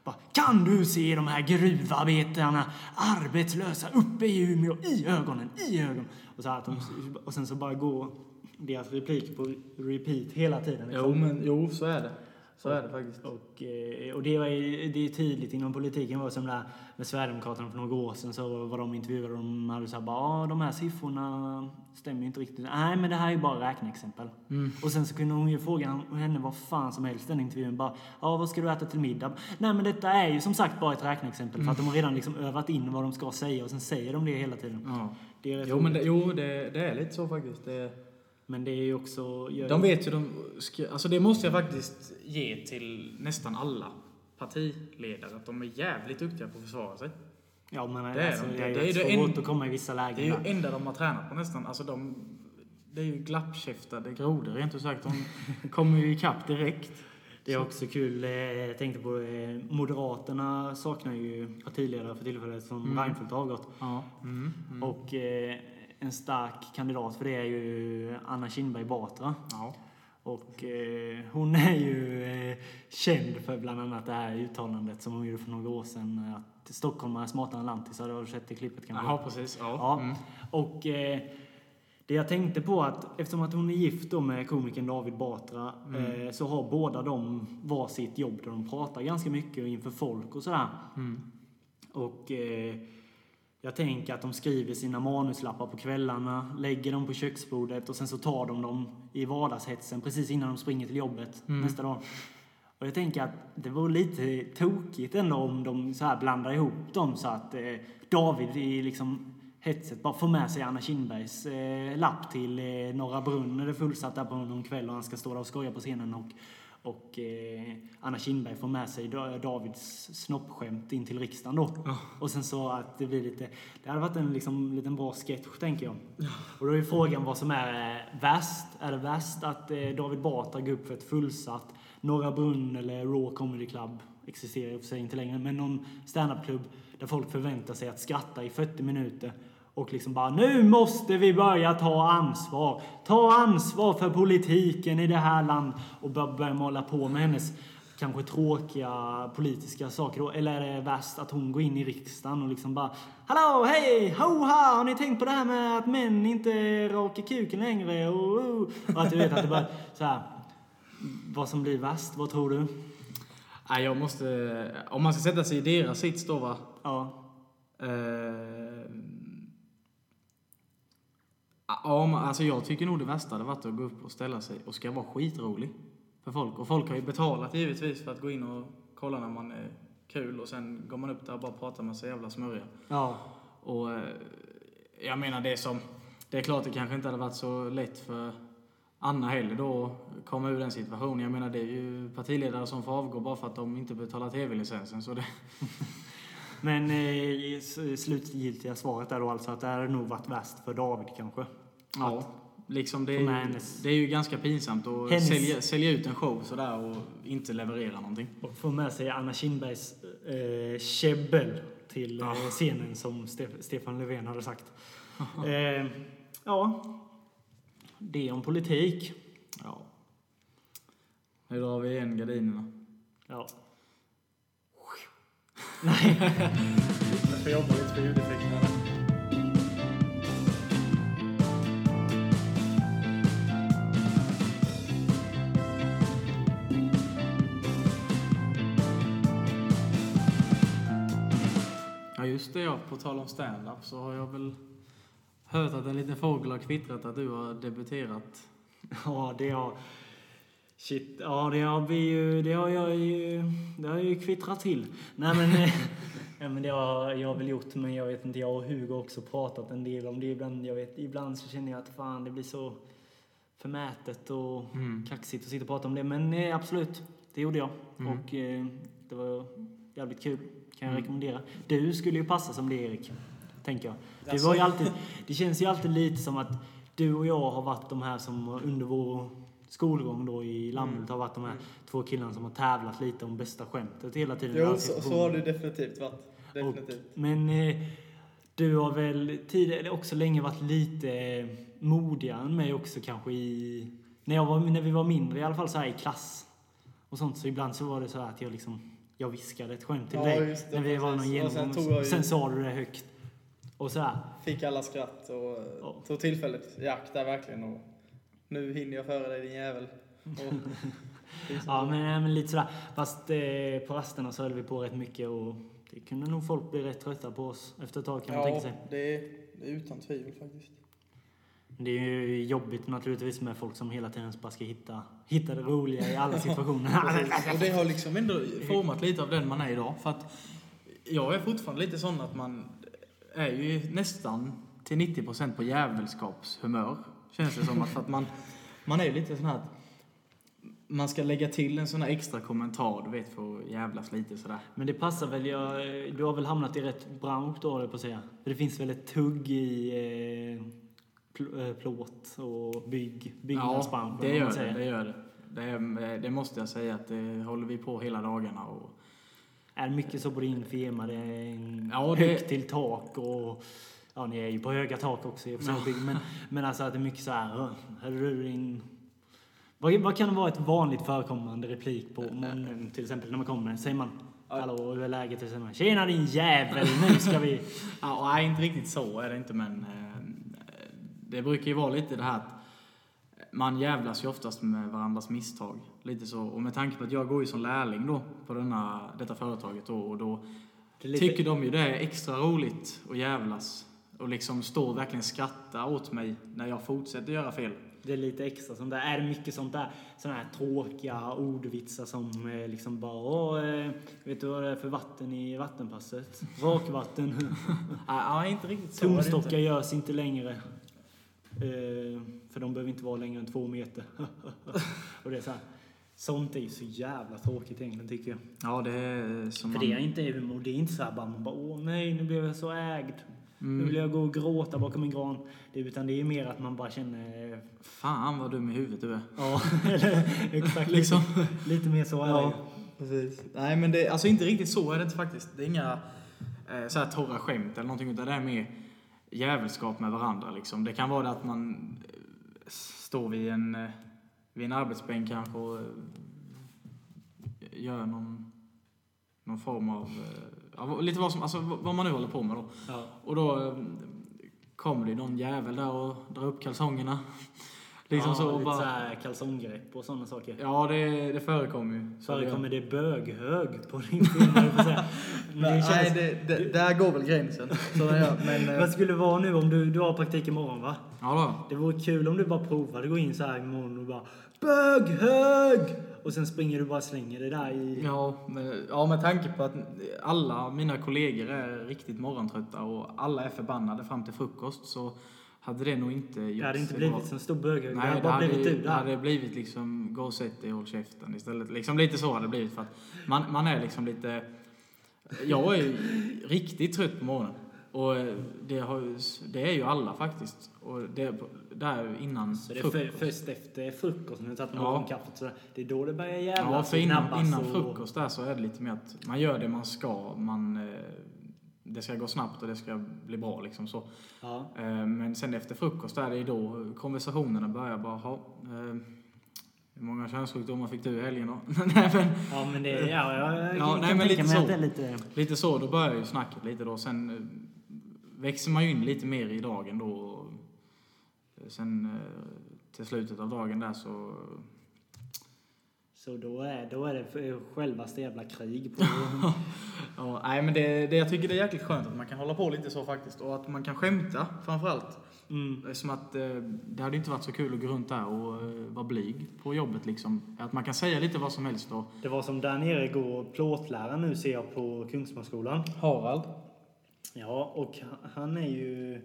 kan du se de här gruvarbetarna arbetslösa uppe i Umeå i ögonen. Och så här, och sen så bara går deras replik på repeat hela tiden. Liksom. Jo, så är det. Så är det faktiskt. Och det är tydligt inom politiken. Var som där med Sverigedemokraterna för några år sedan, så var de intervjuade och de hade sagt de här siffrorna stämmer inte riktigt. Nej, men det här är bara räkneexempel. Och sen så kunde hon ju fråga henne vad fan som helst den intervjun. Vad ska du äta till middag? Nej, men detta är ju som sagt bara ett räkneexempel. För att de har redan liksom övat in vad de ska säga och sen säger de det hela tiden. Ja. Det är det är lite så faktiskt. Men det är ju också... De vet ju, alltså det måste jag faktiskt ge till nästan alla partiledare, att de är jävligt duktiga på att försvara sig. Ja, men det är svårt att komma i vissa lägen. Det är ju enda de har tränat på nästan. Alltså det är ju glappkäftade grodor, rent ut sagt. De kommer ju ikapp direkt. Det är också kul, jag tänkte på Moderaterna saknar ju partiledare för tillfället som Reinfeldt har avgått. Ja. Och en stark kandidat för det är ju Anna Kinberg Batra. Ja. Och hon är ju känd för bland annat det här uttalandet som hon gjorde för några år sedan, att Stockholm är smartare än lantis. Har du sett det klippet kanske? Ja, precis. Ja. Och det jag tänkte på, att eftersom att hon är gift då med komikern David Batra, så har båda de var sitt jobb där de pratar ganska mycket inför folk och sådär. Och jag tänker att de skriver sina manuslappar på kvällarna, lägger dem på köksbordet och sen så tar de dem i vardagshetsen precis innan de springer till jobbet nästa dag. Och jag tänker att det var lite tokigt ändå om de så här blandar ihop dem, så att David i liksom hetset bara får med sig Anna Kinbergs lapp till Norra Brunn när det är fullsatt där på någon kväll och han ska stå där och skoja på scenen, och Anna Kinberg får med sig Davids snoppskämt in till riksdagen då. Och sen så att det blir lite... Det hade varit en liksom, liten bra sketch, tänker jag. Och då är frågan vad som är värst. Är det värst att David Batra går upp för ett fullsatt Norra Brunn eller Raw Comedy Club, existerar i för sig inte längre, men någon stand-up-klubb där folk förväntar sig att skratta i 40 minuter och liksom bara, nu måste vi börja ta ansvar. Ta ansvar för politiken i det här landet. Och börja måla på med hennes kanske tråkiga politiska saker då. Eller är det värst att hon går in i riksdagen och liksom bara, hallå, hej, hoha, har ni tänkt på det här med att män inte rakar kuken längre? Och att du vet att det bara så här, vad som blir värst, vad tror du? Nej, jag måste, om man ska sätta sig i deras sits då, va? Ja. Alltså jag tycker nog det värsta hade varit att gå upp och ställa sig och ska vara skitrolig för folk. Och folk har ju betalat givetvis för att gå in och kolla när man är kul, och sen går man upp där och bara pratar med sig jävla smörja. Ja. Och jag menar det är klart det kanske inte hade varit så lätt för Anna heller då komma ur den situationen. Jag menar det är ju partiledare som får avgå bara för att de inte betalar tv-licensen, så det... Men slutgiltiga svaret är då alltså att det hade nog varit värst för David kanske. Ja, liksom det är ju ganska pinsamt att sälja ut en show sådär och inte leverera någonting. Och få med sig Anna Kinbergs käbbel till scenen, som Stefan Löfven hade sagt. Ja, det om politik. Ja. Nu drar vi igen gardinerna. Ja. Nej. Jag får jobba lite för ljudeffekterna. Ja just det, på tal om stand-up så har jag väl hört att en liten fågel har kvittrat att du har debuterat. Ja, det har... Shit, ja det har jag ju kvittrat till. Nej men, ja, men det har jag väl gjort, men jag vet inte, jag och Hugo har också pratat en del om det ibland. Ibland så känner jag att fan det blir så förmätet och kaxigt att sitta och prata om det. Men absolut, det gjorde jag. Och det var jävligt kul, kan jag rekommendera. Du skulle ju passa som det, Erik, tänker jag. Det var ju alltid, det känns ju alltid lite som att du och jag har varit de här som under vår skolgång då i Lammhult har varit de här två killarna som har tävlat lite om bästa skämtet hela tiden. Jo, så har det definitivt varit. Definitivt. Men du har väl tidigare också länge varit lite modigare än mig också kanske när vi var mindre, i alla fall så här i klass och sånt, så ibland så var det så här att jag viskade ett skämt till dig just det, när vi var någon genomgång. Sen sa du det högt. Och så här. Fick alla skratt och tog tillfället i akt där verkligen. Och nu hinner jag föra dig, din jävel. Ja, men lite sådär. Fast på rasterna så höll vi på rätt mycket och det kunde nog folk bli rätt trötta på oss efter ett tag, kan man tänka sig. Det är utan tvivel faktiskt. Det är ju jobbigt naturligtvis med folk som hela tiden bara ska hitta det roliga i alla situationer. Och det har liksom ändå format lite av den man är idag. För att jag är fortfarande lite sån att man är ju nästan till 90% på jävelskapshumör. Känns det som att, för att man är ju lite sån här att man ska lägga till en sån här extra kommentar, du vet, för att jävlas lite sådär. Men det passar väl, du har väl hamnat i rätt bransch då, på att säga. För det finns väl ett tugg i plåt och byggnadsbranschen. Ja, det gör det. Det måste jag säga att det håller vi på hela dagarna. Och är mycket så på din firma, det är högt till tak och ja, ni är ju på höga tak också i och för sig, men alltså att det är mycket så här, vad kan det vara ett vanligt förekommande replik på till exempel när man kommer, säger man hallå, hur är läget? Och säger man, tjena din jävel, nu ska vi... Ja, nej, inte riktigt så är det inte, men det brukar ju vara lite det här att man jävlas ju oftast med varandras misstag. Lite så, och med tanke på att jag går ju som lärling då på detta företaget då, och då tycker de ju det är extra roligt att jävlas och liksom stå och verkligen skratta åt mig när jag fortsätter göra fel. Det är lite extra sånt där. Är det mycket sånt där, såna här tråkiga ordvitsar som liksom bara, vet du vad det är för vatten i vattenpasset? Rakvatten. Ja, inte riktigt så. Tumstockar görs inte längre. För de behöver inte vara längre än 2 meter. Och det är så här. Sånt är ju så jävla tråkigt egentligen, tycker jag. Ja, det är som för det är inte humor. Det är inte så här bara, man bara, åh nej, nu blev jag så ägd. Nu vill jag gå och gråta bakom en gran. Utan det är mer att man bara känner... Fan vad dum i huvudet du är. Ja, exakt. Liksom. Lite mer så är det. Precis. Nej, men det, alltså inte riktigt så är det inte faktiskt. Det är inga så här torra skämt eller någonting, utan det är mer jävelskap med varandra. Liksom. Det kan vara det att man står vid en arbetsbänk kanske och gör någon form av... lite vad man nu håller på med då. Ja. Och då kommer det någon jävel där och drar upp kalsongerna. Liksom så, lite bara... så här kalsonggrepp och sådana saker. Ja, det förekommer ju. Förekommer det böghög på din film? Nej, där går väl gränsen. Så men, vad skulle det vara nu om du har praktik imorgon, va? Ja då. Det vore kul om du bara provade gå in så här imorgon och bara böghög! Och sen springer du bara och slänger det där i... Ja, med tanke på att alla mina kollegor är riktigt morgontrötta och alla är förbannade fram till frukost, så hade det nog inte gjort. Det hade inte blivit som stor böghög. Nej, det hade blivit liksom gå och sätta i håll käften istället. Liksom lite så hade det blivit, för att man är liksom lite... Jag är ju riktigt trött på morgonen. Och det är ju alla faktiskt. Och det är innan så det är först efter frukost när du tagit morgonkaffet, så det är då det börjar jävla. Ja, för innan frukost där så är det lite mer att man gör det man ska. Det ska gå snabbt och det ska bli bra liksom så. Ja. Men sen efter frukost där, det är då konversationerna börjar bara Hur många könssjukdomar fick du i helgen då? Nej, men, Ja, men det... jag nej, kan men tänka lite mig så. att det är lite... Lite så, då börjar ju snacket lite då. Sen växer man ju in lite mer i dagen då. Och sen till slutet av dagen där så... Så då är det självaste jävla krig på... Ja, nej, men det jag tycker det är jäkligt skönt att man kan hålla på lite så faktiskt. Och att man kan skämta framförallt. Som att det hade inte varit så kul att gå runt där och vara blyg på jobbet liksom. Att man kan säga lite vad som helst då. Det var som där nere igår, plåtläraren nu ser jag på Kungsmansskolan. Harald. Ja, och han är ju...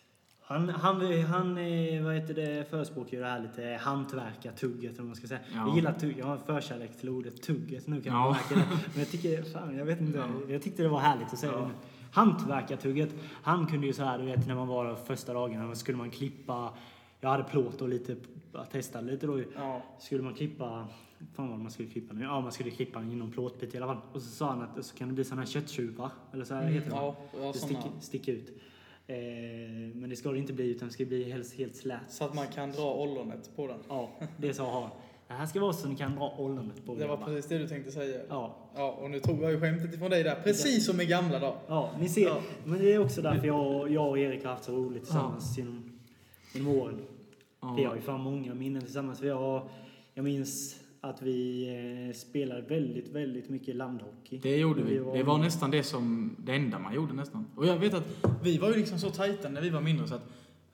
Han vad heter det, förespråkar ju det här lite hantverkartugget, om man ska säga. Ja. Jag gillar tugget, jag har en förkärlek till ordet tugget nu, kan man märka det. Men jag tycker, jag vet inte, jag tyckte det var härligt att säga det. Hantverkartugget, han kunde ju så här, du vet, när man var första dagen, skulle man klippa, jag hade plåt och lite, jag testade lite då. Ja. Skulle man klippa, fan vad man skulle klippa nu? Ja, man skulle klippa den inom plåtbit i alla fall. Och så sa han att så kan det bli sådana här köttjuvar, eller så här heter det. Ja, Det sticker ut. Men det ska det inte bli, utan det ska bli helt slät. så att man kan dra ollonet på den. Ja, det sa han. Det här ska vara så ni kan dra ollonet på. Det var precis det du tänkte säga. Ja. Ja, och nu tog jag ju skämtet ifrån dig där. Precis som i gamla dagar. Ja, ni ser. Ja. Men det är också därför jag och Erik har haft så roligt tillsammans genom åren. Ja. Vi har ju fan många minnen tillsammans. Jag minns att vi spelade väldigt, väldigt mycket landhockey. Det gjorde vi. Det var nästan det enda man gjorde nästan. Och jag vet att vi var ju liksom så tajta när vi var mindre så att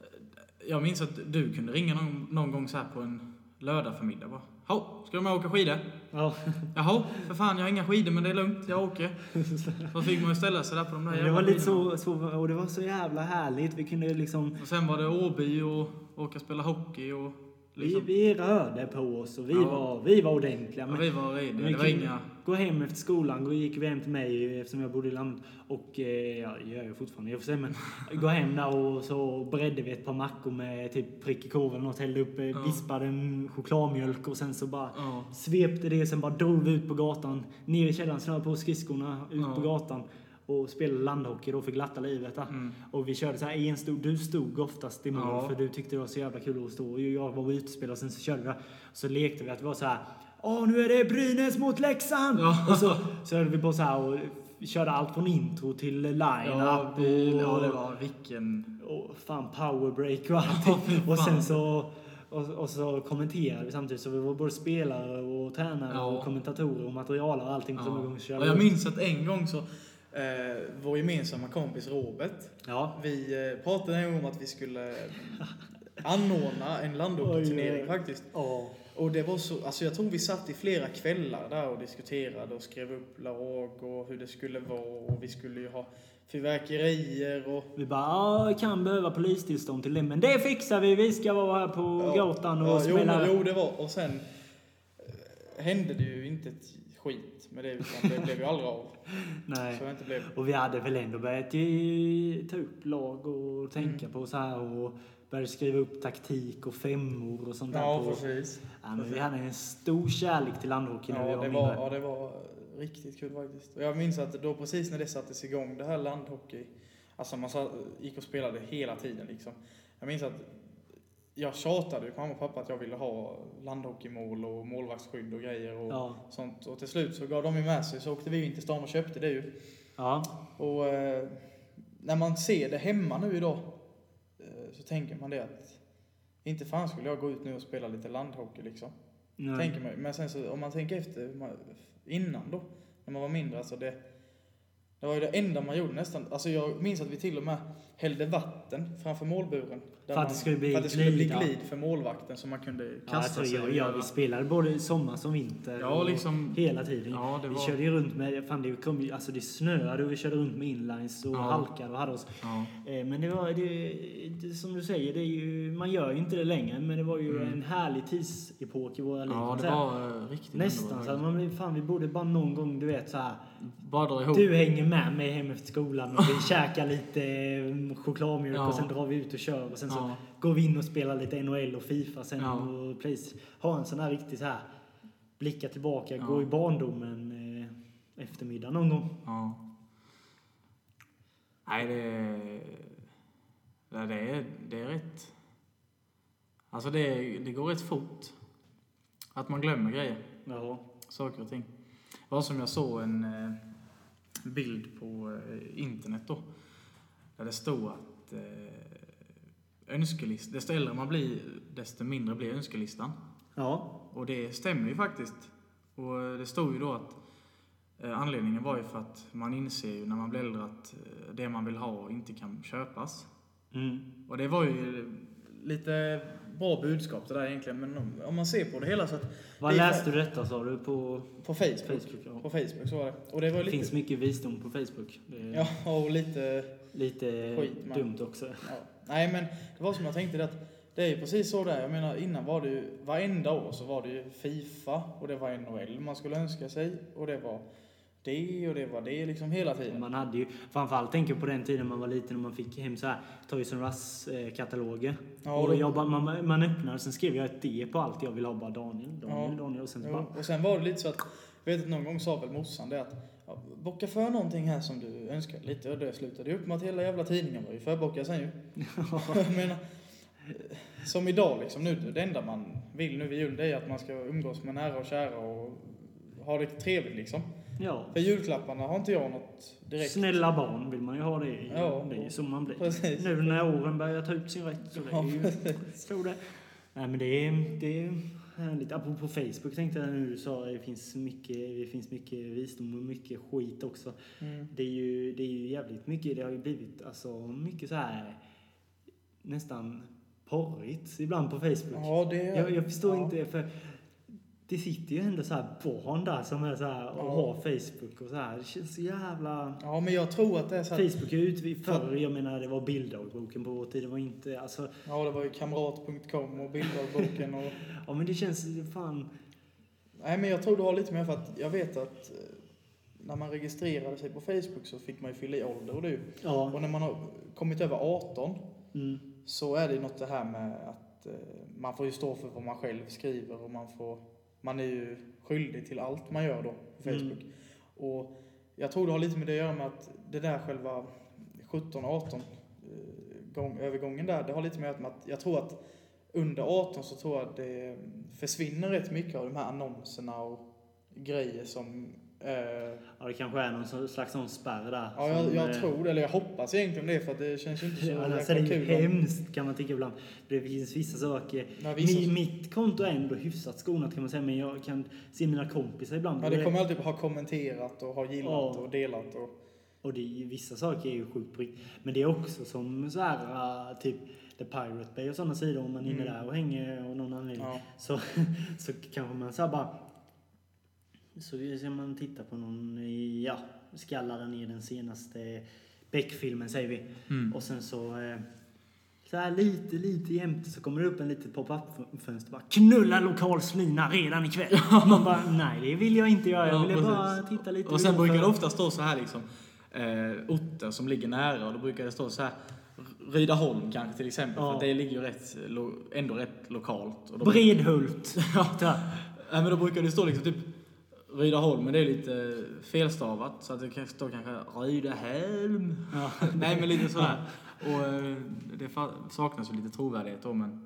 jag minns att du kunde ringa någon gång så här på en lördag förmiddag. Ska de åka skidor? Ja. Jaha, för fan, jag har inga skidor men det är lugnt, jag åker. Så fick man ju ställa sig där på de där Det var lite skidorna. så, och det var så jävla härligt. Vi kunde liksom... Och sen var det Åby och åka spela hockey och liksom. Vi rörde på oss och vi var ordentliga. Ja, vi var redo. Vi Det var inga... gå hem efter skolan, gick vi hem till mig eftersom jag bodde i landet. Och ja, det gör jag fortfarande, jag får säga, men gå hem där och så bredde vi ett par mackor med typ prick i korven och hällde upp, vispade en chokladmjölk och sen så bara svepte det, sen bara drog vi ut på gatan, ner i källaren, snöade på skridskorna, ut på gatan och spelade landhockey då för glatta livet. Och vi körde så här en stor, du stod oftast i mål för du tyckte det var så jävla kul att stå, och jag var ute och spelade och sen så körde vi, så lekte vi att det var så här: nu är det Brynäs mot Leksand! Och så höll vi på så här och körde allt från intro till line-up. Det var vilken... Och fan, powerbreak och allting. Och sen så... Och så kommenterade vi samtidigt, så vi var både spelare och tränare och kommentatorer och material och allting på samma gång. Och jag minns att en gång så vår gemensamma kompis Robert, vi pratade en gång om att vi skulle anordna en landhockeyturnering faktiskt. Och det var så, alltså jag tror vi satt i flera kvällar där och diskuterade och skrev upp lag och hur det skulle vara, och vi skulle ju ha fyrverkerier och... Vi bara, kan behöva polistillstånd till det, men det fixar vi ska vara här på gatan och spela. Jo, det var, och sen hände det ju inte ett skit med det, utan det blev ju aldrig av. Nej, så inte blev. Och vi hade väl ändå börjat ta upp lag och tänka på så här och började skriva upp taktik och femmor och sånt där. Ja, precis. Ja, men vi hade en stor kärlek till landhockey när vi var mindre. Ja, det var riktigt kul faktiskt. Och jag minns att då precis när det sattes igång, det här landhockey, alltså man gick och spelade hela tiden liksom. Jag minns att jag tjatade ju på mamma och pappa att jag ville ha landhockeymål och målvaktsskydd och grejer och sånt. Och till slut så gav de ju med sig, så åkte vi in till stan och köpte det ju. Ja. Och när man ser det hemma nu idag så tänker man det att inte fan skulle jag gå ut nu och spela lite landhockey liksom. Tänker man. Men sen så om man tänker efter innan då, när man var mindre, alltså det var ju det enda man gjorde nästan. Alltså jag minns att vi till och med hällde vatten framför målburen. För att det skulle bli glid för målvakten så man kunde kasta sig. Ja, vi spelade både sommar som vinter och liksom, hela tiden. Ja, vi körde ju runt med, det snöade och vi körde runt med inlines och halkade och hade oss. Ja. Men det var, det, som du säger, det är ju, man gör ju inte det längre, men det var ju en härlig tidsepok i våra liv. Ja, det var riktigt. Nästan så att man blev, fan vi borde bara någon gång, du vet så här. Bara ihop. Du hänger med mig hem efter skolan och vi käkar lite chokladmjölk och sen drar vi ut och kör och sen så går vi in och spelar lite NHL och FIFA sen och ha en sån här riktigt så här blicka tillbaka, gå i barndomen eftermiddag någon gång. Ja. Nej, det är rätt. Alltså det går rätt fort. Att man glömmer grejer. Ja. Saker och ting. Det var som jag såg en bild på internet då. Där det stod att desto äldre man blir, desto mindre blir önskelistan. Ja. Och det stämmer ju faktiskt. Och det stod ju då att anledningen var ju för att man inser ju när man blir äldre att det man vill ha inte kan köpas. Och det var ju lite bra budskap det där egentligen. Men om man ser på det hela så att... Vad läste du detta, sa du? På Facebook. Ja. På Facebook så var det. Och det var lite... finns mycket visdom på Facebook. Ja, och lite skit, dumt också. Ja. Nej, men det var som jag tänkte att det är ju precis så där. Jag menar, innan var det ju, varenda år så var det ju FIFA och det var NHL man skulle önska sig. Och det var det liksom hela tiden. Man hade ju, framförallt tänker på den tiden man var liten och man fick hem så här Toys R Us-kataloger. Ja, och man öppnade, sen skrev jag ett D på allt jag ville ha, bara Daniel och sen så bara... Och sen var det lite så att, jag vet att någon gång sa väl morsan det att bocka för någonting här som du önskar lite, och det slutade upp med att hela jävla tidningen var ju förbockad sen ju. Jag menar, som idag liksom nu, det enda man vill nu vid jul det är att man ska umgås med nära och kära och ha det trevligt liksom. Ja. För julklapparna har inte jag något direkt. Snälla barn vill man ju ha det i. Ja, det är ju som man blir. Precis. Nu när åren börjar ta ut sin rätt så det är ju... tror det. Nej men det är lite apropå Facebook tänkte jag nu, så det finns mycket visdom och mycket skit också. Det är ju jävligt mycket, det har ju blivit alltså mycket så här nästan porrigt ibland på Facebook. Ja, jag förstår inte, för det sitter ju ändå så här barn där som är så här och har Facebook och så här. Det känns så jävla... Ja, men jag tror att det är så här... Facebook är ut förr, jag menar det var bilddagboken på vår tid, det var inte alltså... Ja, det var ju kamrat.com och bilddagboken och... Ja, men det känns fan... Nej, men jag tror det har lite mer för att jag vet att när man registrerade sig på Facebook så fick man ju fylla i ålder och det. Ja. Och när man har kommit över 18 så är det något det här med att man får ju stå för vad man själv skriver och man är ju skyldig till allt man gör då på Facebook. Och jag tror det har lite med det att göra med att det där själva 17-18 övergången där, det har lite med att jag tror att under 18 så tror jag att det försvinner rätt mycket av de här annonserna och grejer som... Ja, det kanske är någon slags sån spärr där. Ja, jag tror det, eller jag hoppas egentligen det, för att det känns ju inte så det är kul. hemskt kan man tycka ibland. Det finns vissa saker. Ja, mitt konto är ändå hyfsat skonat kan man säga, men jag kan se mina kompisar ibland. Ja, det kommer alltid ha kommenterat och ha gillat och delat. Och det är, vissa saker är ju sjukt på riktigt. Men det är också som så här typ The Pirate Bay och sådana sidor, om man är inne där och hänger och någon anledning. Ja. Så kanske man så här bara... Så ser man titta på någon, skallar ner den senaste Beck-filmen säger vi. Och sen så här lite jämte så kommer det upp en litet pop-up-fönster bara knulla lokalslina redan ikväll. Man bara, nej det vill jag inte göra, jag vill bara titta lite. Och sen brukar det ofta stå så här liksom, orter som ligger nära, och då brukar det stå så här Rydaholm kanske till exempel, för det ligger ju ändå rätt lokalt. Och Bredhult. Ja, men då brukar det stå liksom typ Rydaholm, men det är lite felstavat så att det kan stå kanske Rydaholm. Ja. Nej, men lite sådär. Och det saknas ju lite trovärdighet då, men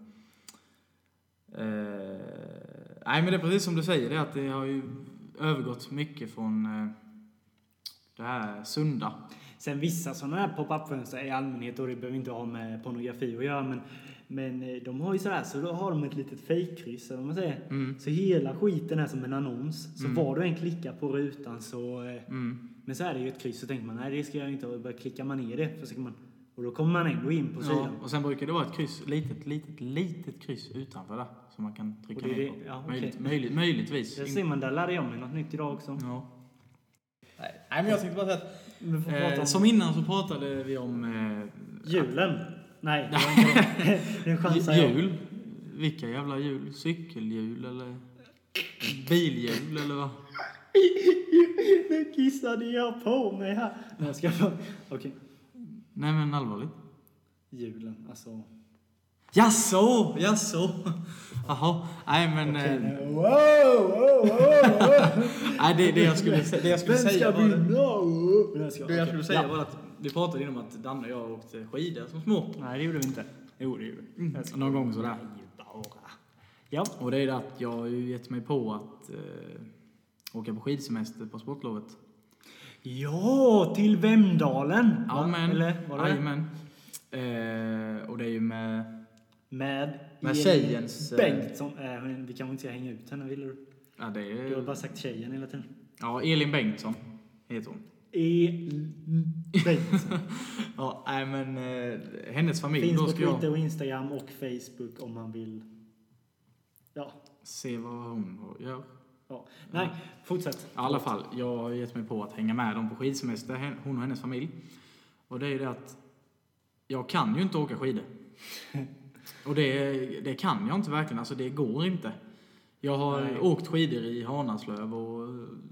nej, men det är precis som du säger, det är att det har ju övergått mycket från det här sunda. Sen vissa sådana här pop-up-fönster i allmänhet, och det behöver inte ha med pornografi att göra, men de har ju sådär, så då har de ett litet fake-kryss, eller vad man säger. Så hela skiten är som en annons. Så var du än klickar på rutan så... Men så är det ju ett kryss, så tänker man, nej det ska jag inte ha. Börjar klicka man ner det, så man, och då kommer man ändå in på sidan. Och sen brukar det vara ett kryss, litet kryss utanför där, som man kan trycka ner på. Ja, okay. Möjligtvis. Det ser man, där lärde jag mig något nytt idag också. Ja. Nej, men jag tänkte bara säga att... som innan så pratade vi om... julen. Nej, det var inte den chansar jag. Jul? Vilka jävla jul? Cykelhjul eller bilhjul eller vad? Nu kissade jag på mig här. Nej, jag ska få... Okej. Nej, men allvarligt. Julen, alltså... Jaså! Jaha, nej men... Okay, nej, det jag skulle säga var att vi pratade om att Danne och jag åkte skidor som små. Nej, det gjorde vi inte. Jo, det gjorde vi. Någon gång sådär. Ja. Och det är det att jag har ju gett mig på att åka på skidsemester på sportlovet. Ja, till Vemdalen. Ja, men. Eller var det? Jajamän. Och det är ju med tjejens... Bengtsson. Vi kan inte säga hänga ut henne, vill du? Ja, det är... Du har bara sagt tjejen hela tiden. Ja, Elin Bengtsson heter hon. Bengtsson. Ja, nej men hennes familj. Finns då på ska Twitter och Instagram och Facebook om man vill. Ja. Se vad hon gör. Ja. Nej, fortsätt. I alla fall, jag har gett mig på att hänga med dem på skidsemester, hon och hennes familj. Och det är det att jag kan ju inte åka skidor. Och det kan jag inte verkligen, alltså det går inte. Jag har åkt skidor i Hanaslöv och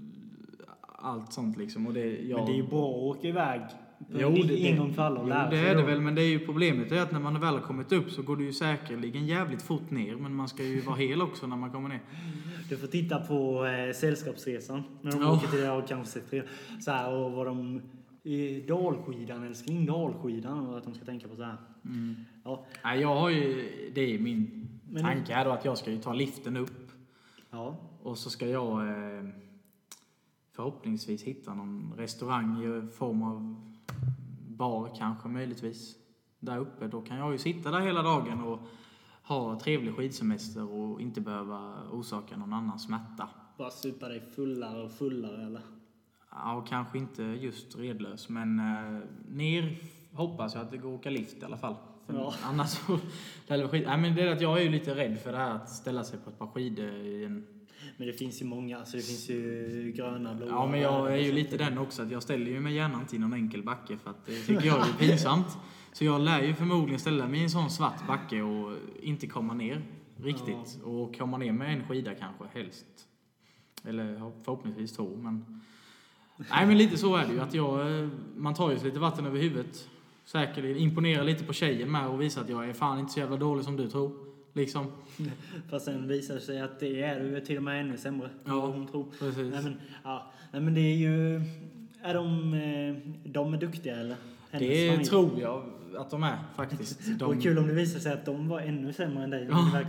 allt sånt liksom. Och men det är ju bra att åka iväg. Jo, en gång för alla och lära det sig är det då. väl, men det är ju problemet är att när man väl har kommit upp så går det ju säkerligen jävligt fort ner. Men man ska ju vara hel också när man kommer ner. Du får titta på Sällskapsresan när de åker till det och kanske så här, och vad de dalskidan eller skringdalskidan och att de ska tänka på så här. Ja. Nej, jag har ju, det är min tanke här då, att jag ska ju ta liften upp. Ja. Och så ska jag förhoppningsvis hitta någon restaurang i form av bar kanske möjligtvis där uppe. Då kan jag ju sitta där hela dagen och ha trevlig skidsemester och inte behöva orsaka någon annan smärta. Bara supa dig fullare och fullare eller? Ja, och kanske inte just redlös, men ner hoppas jag att det går att åka lift i alla fall. Ja. Annars så... Nej, men det är att jag är ju lite rädd för det här att ställa sig på ett par skidor i en... Men det finns ju många, alltså det finns ju gröna, blåa... Ja, men jag är ju lite den också, att jag ställer ju mig gärna till någon enkel backe för att det tycker jag är pinsamt. Så jag lär ju förmodligen ställa mig i en sån svart backe och inte komma ner riktigt. Ja. Och komma ner med en skida kanske helst. Eller förhoppningsvis 2, men... Nej, men lite så är det ju, att man tar ju lite vatten över huvudet. Säkert imponerar lite på tjejen med och visar att jag är fan inte så jävla dålig som du tror. Liksom. Fast sen visar det sig att det är du till och med ännu sämre. Ja, hon tror. Precis. Nej, men det är ju... Är de är duktiga eller? Det tror jag att de är faktiskt. Det var kul om det visar sig att de var ännu sämre än dig.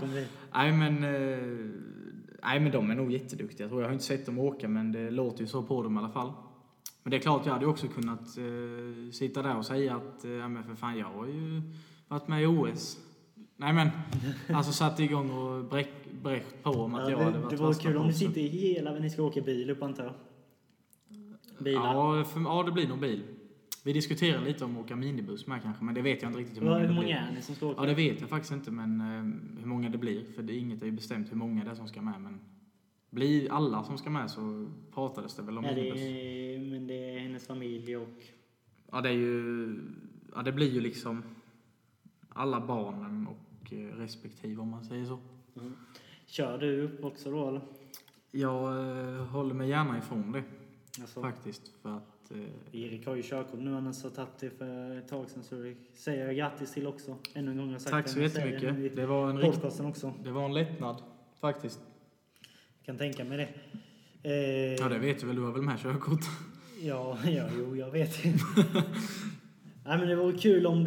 Nej, men de är nog jätteduktiga. Jag har inte sett dem åka, men det låter ju så på dem i alla fall. Men det är klart, jag hade också kunnat sitta där och säga att men för fan, jag har ju varit med i OS. Nej, men alltså satt igång och bräckt på om att jag hade varit. Det var kul om ni sitter i hela, ni ska åka bil upp antar jag. Bilar. Ja, det blir nog bil. Vi diskuterar lite om att åka minibuss med kanske, men det vet jag inte riktigt hur många är ni som ska åka? Ja, det vet jag faktiskt inte, men hur många det blir. För inget är ju bestämt hur många det är som ska med, men blir alla som ska med så pratades det väl om minibuss. Men det är hennes familj och... Ja, det är ju... Ja, det blir ju liksom alla barnen och respektive, om man säger så. Mm. Kör du upp också då, eller? Jag håller mig gärna ifrån det. Alltså, faktiskt, för att... Erik har ju körkort nu, annars har tagit det för ett tag sedan, så det säger jag grattis till också. Ännu en gång har jag sagt. Tack så jättemycket. Det var en podcasten också. Det var en lättnad, faktiskt. Jag kan tänka mig det. Ja, det vet du väl, du har väl med körkort? Jo, jag vet. Nej, men det vore kul om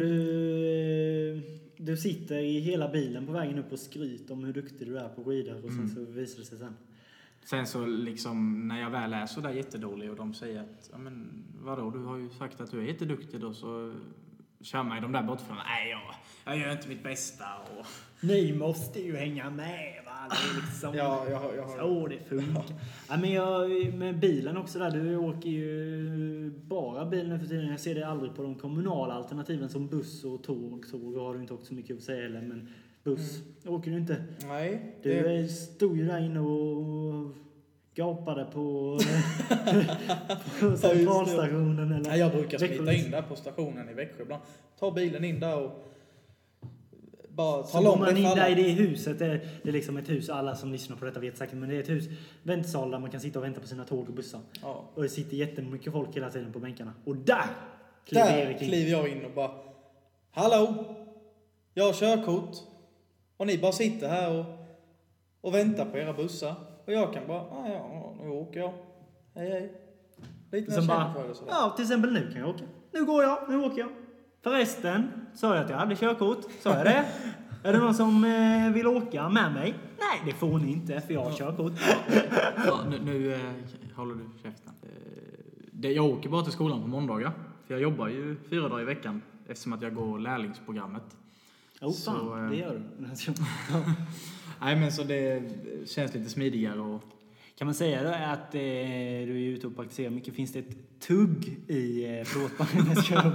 du sitter i hela bilen på vägen upp och skryter om hur duktig du är på skidor och sen så visar det sig sen. Sen så liksom när jag väl är så där jättedålig och de säger att ja, men vadå, du har ju sagt att du är jätteduktig då, så kör man ju de där bortifrån. Nej, jag gör inte mitt bästa och... Ni måste ju hänga med, va? Det är liksom... Så det funkar. Ja, men med bilen också där, du åker ju bara bil nu för tiden. Jag ser det aldrig på de kommunala alternativen som buss och tåg. Tåg har du inte åkt så mycket att säga heller, men buss åker du inte. Nej. Du stod ju där inne och gapade på centralstationen. Eller? Nej, jag brukar smita in där på stationen i Växjö ibland. Ta bilen in där och bara tala om det. Så man in där i det huset, det är liksom ett hus, alla som lyssnar på detta vet säkert, men det är ett hus, väntsal där man kan sitta och vänta på sina tåg och bussar. Ja. Och det sitter jättemycket folk hela tiden på bänkarna. Och där kliver jag in och bara, hallå, jag har körkort. Och ni bara sitter här och väntar på era bussar. Och jag kan bara, nu åker jag. Hej. Lite när jag känner för det sådär. Ja, till exempel nu kan jag åka. Nu åker jag. Förresten, sa jag att jag hade körkort? Sa jag det? Är det någon som vill åka med mig? Nej, det får ni inte för jag har körkort. Ja, nu håller du käften. Jag åker bara till skolan på måndagar. För jag jobbar ju 4 dagar i veckan eftersom att jag går lärlingsprogrammet. Fan, det gör du. Nej, men så det känns lite smidigare. Och... Kan man säga då att du är ute och praktiserar mycket? Finns det ett tugg i plåtbanden?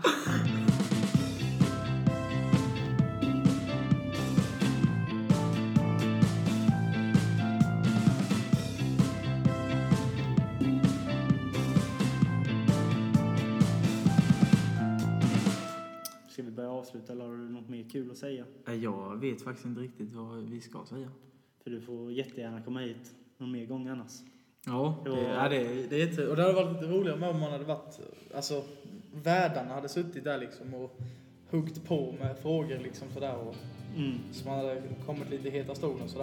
Ska vi börja avsluta eller har du något mer kul att säga? Jag vet faktiskt inte riktigt vad vi ska säga. För du får jättegärna komma hit någon mer gång annars. Ja, det är Och det hade varit lite roligare med om man hade varit, alltså värdarna hade suttit där liksom och huggt på med frågor liksom sådär och så man hade kommit lite i heta stolen och sådär.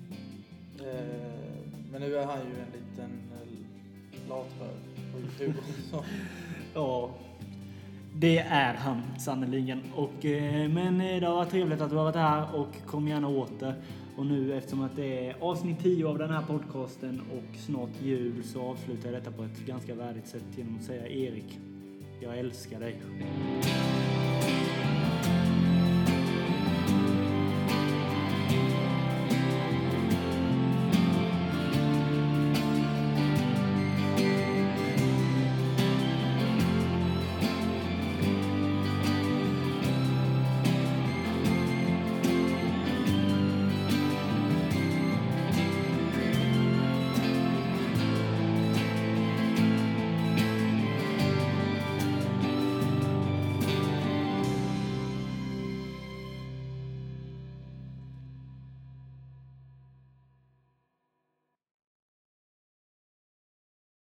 Men nu är han ju en liten latrör på YouTube och så. Ja, det är han sannoliken. Men det har varit trevligt att du har varit här och kom gärna åter. Och nu eftersom att det är avsnitt 10 av den här podcasten och snart jul så avslutar jag detta på ett ganska värdigt sätt genom att säga Erik, jag älskar dig.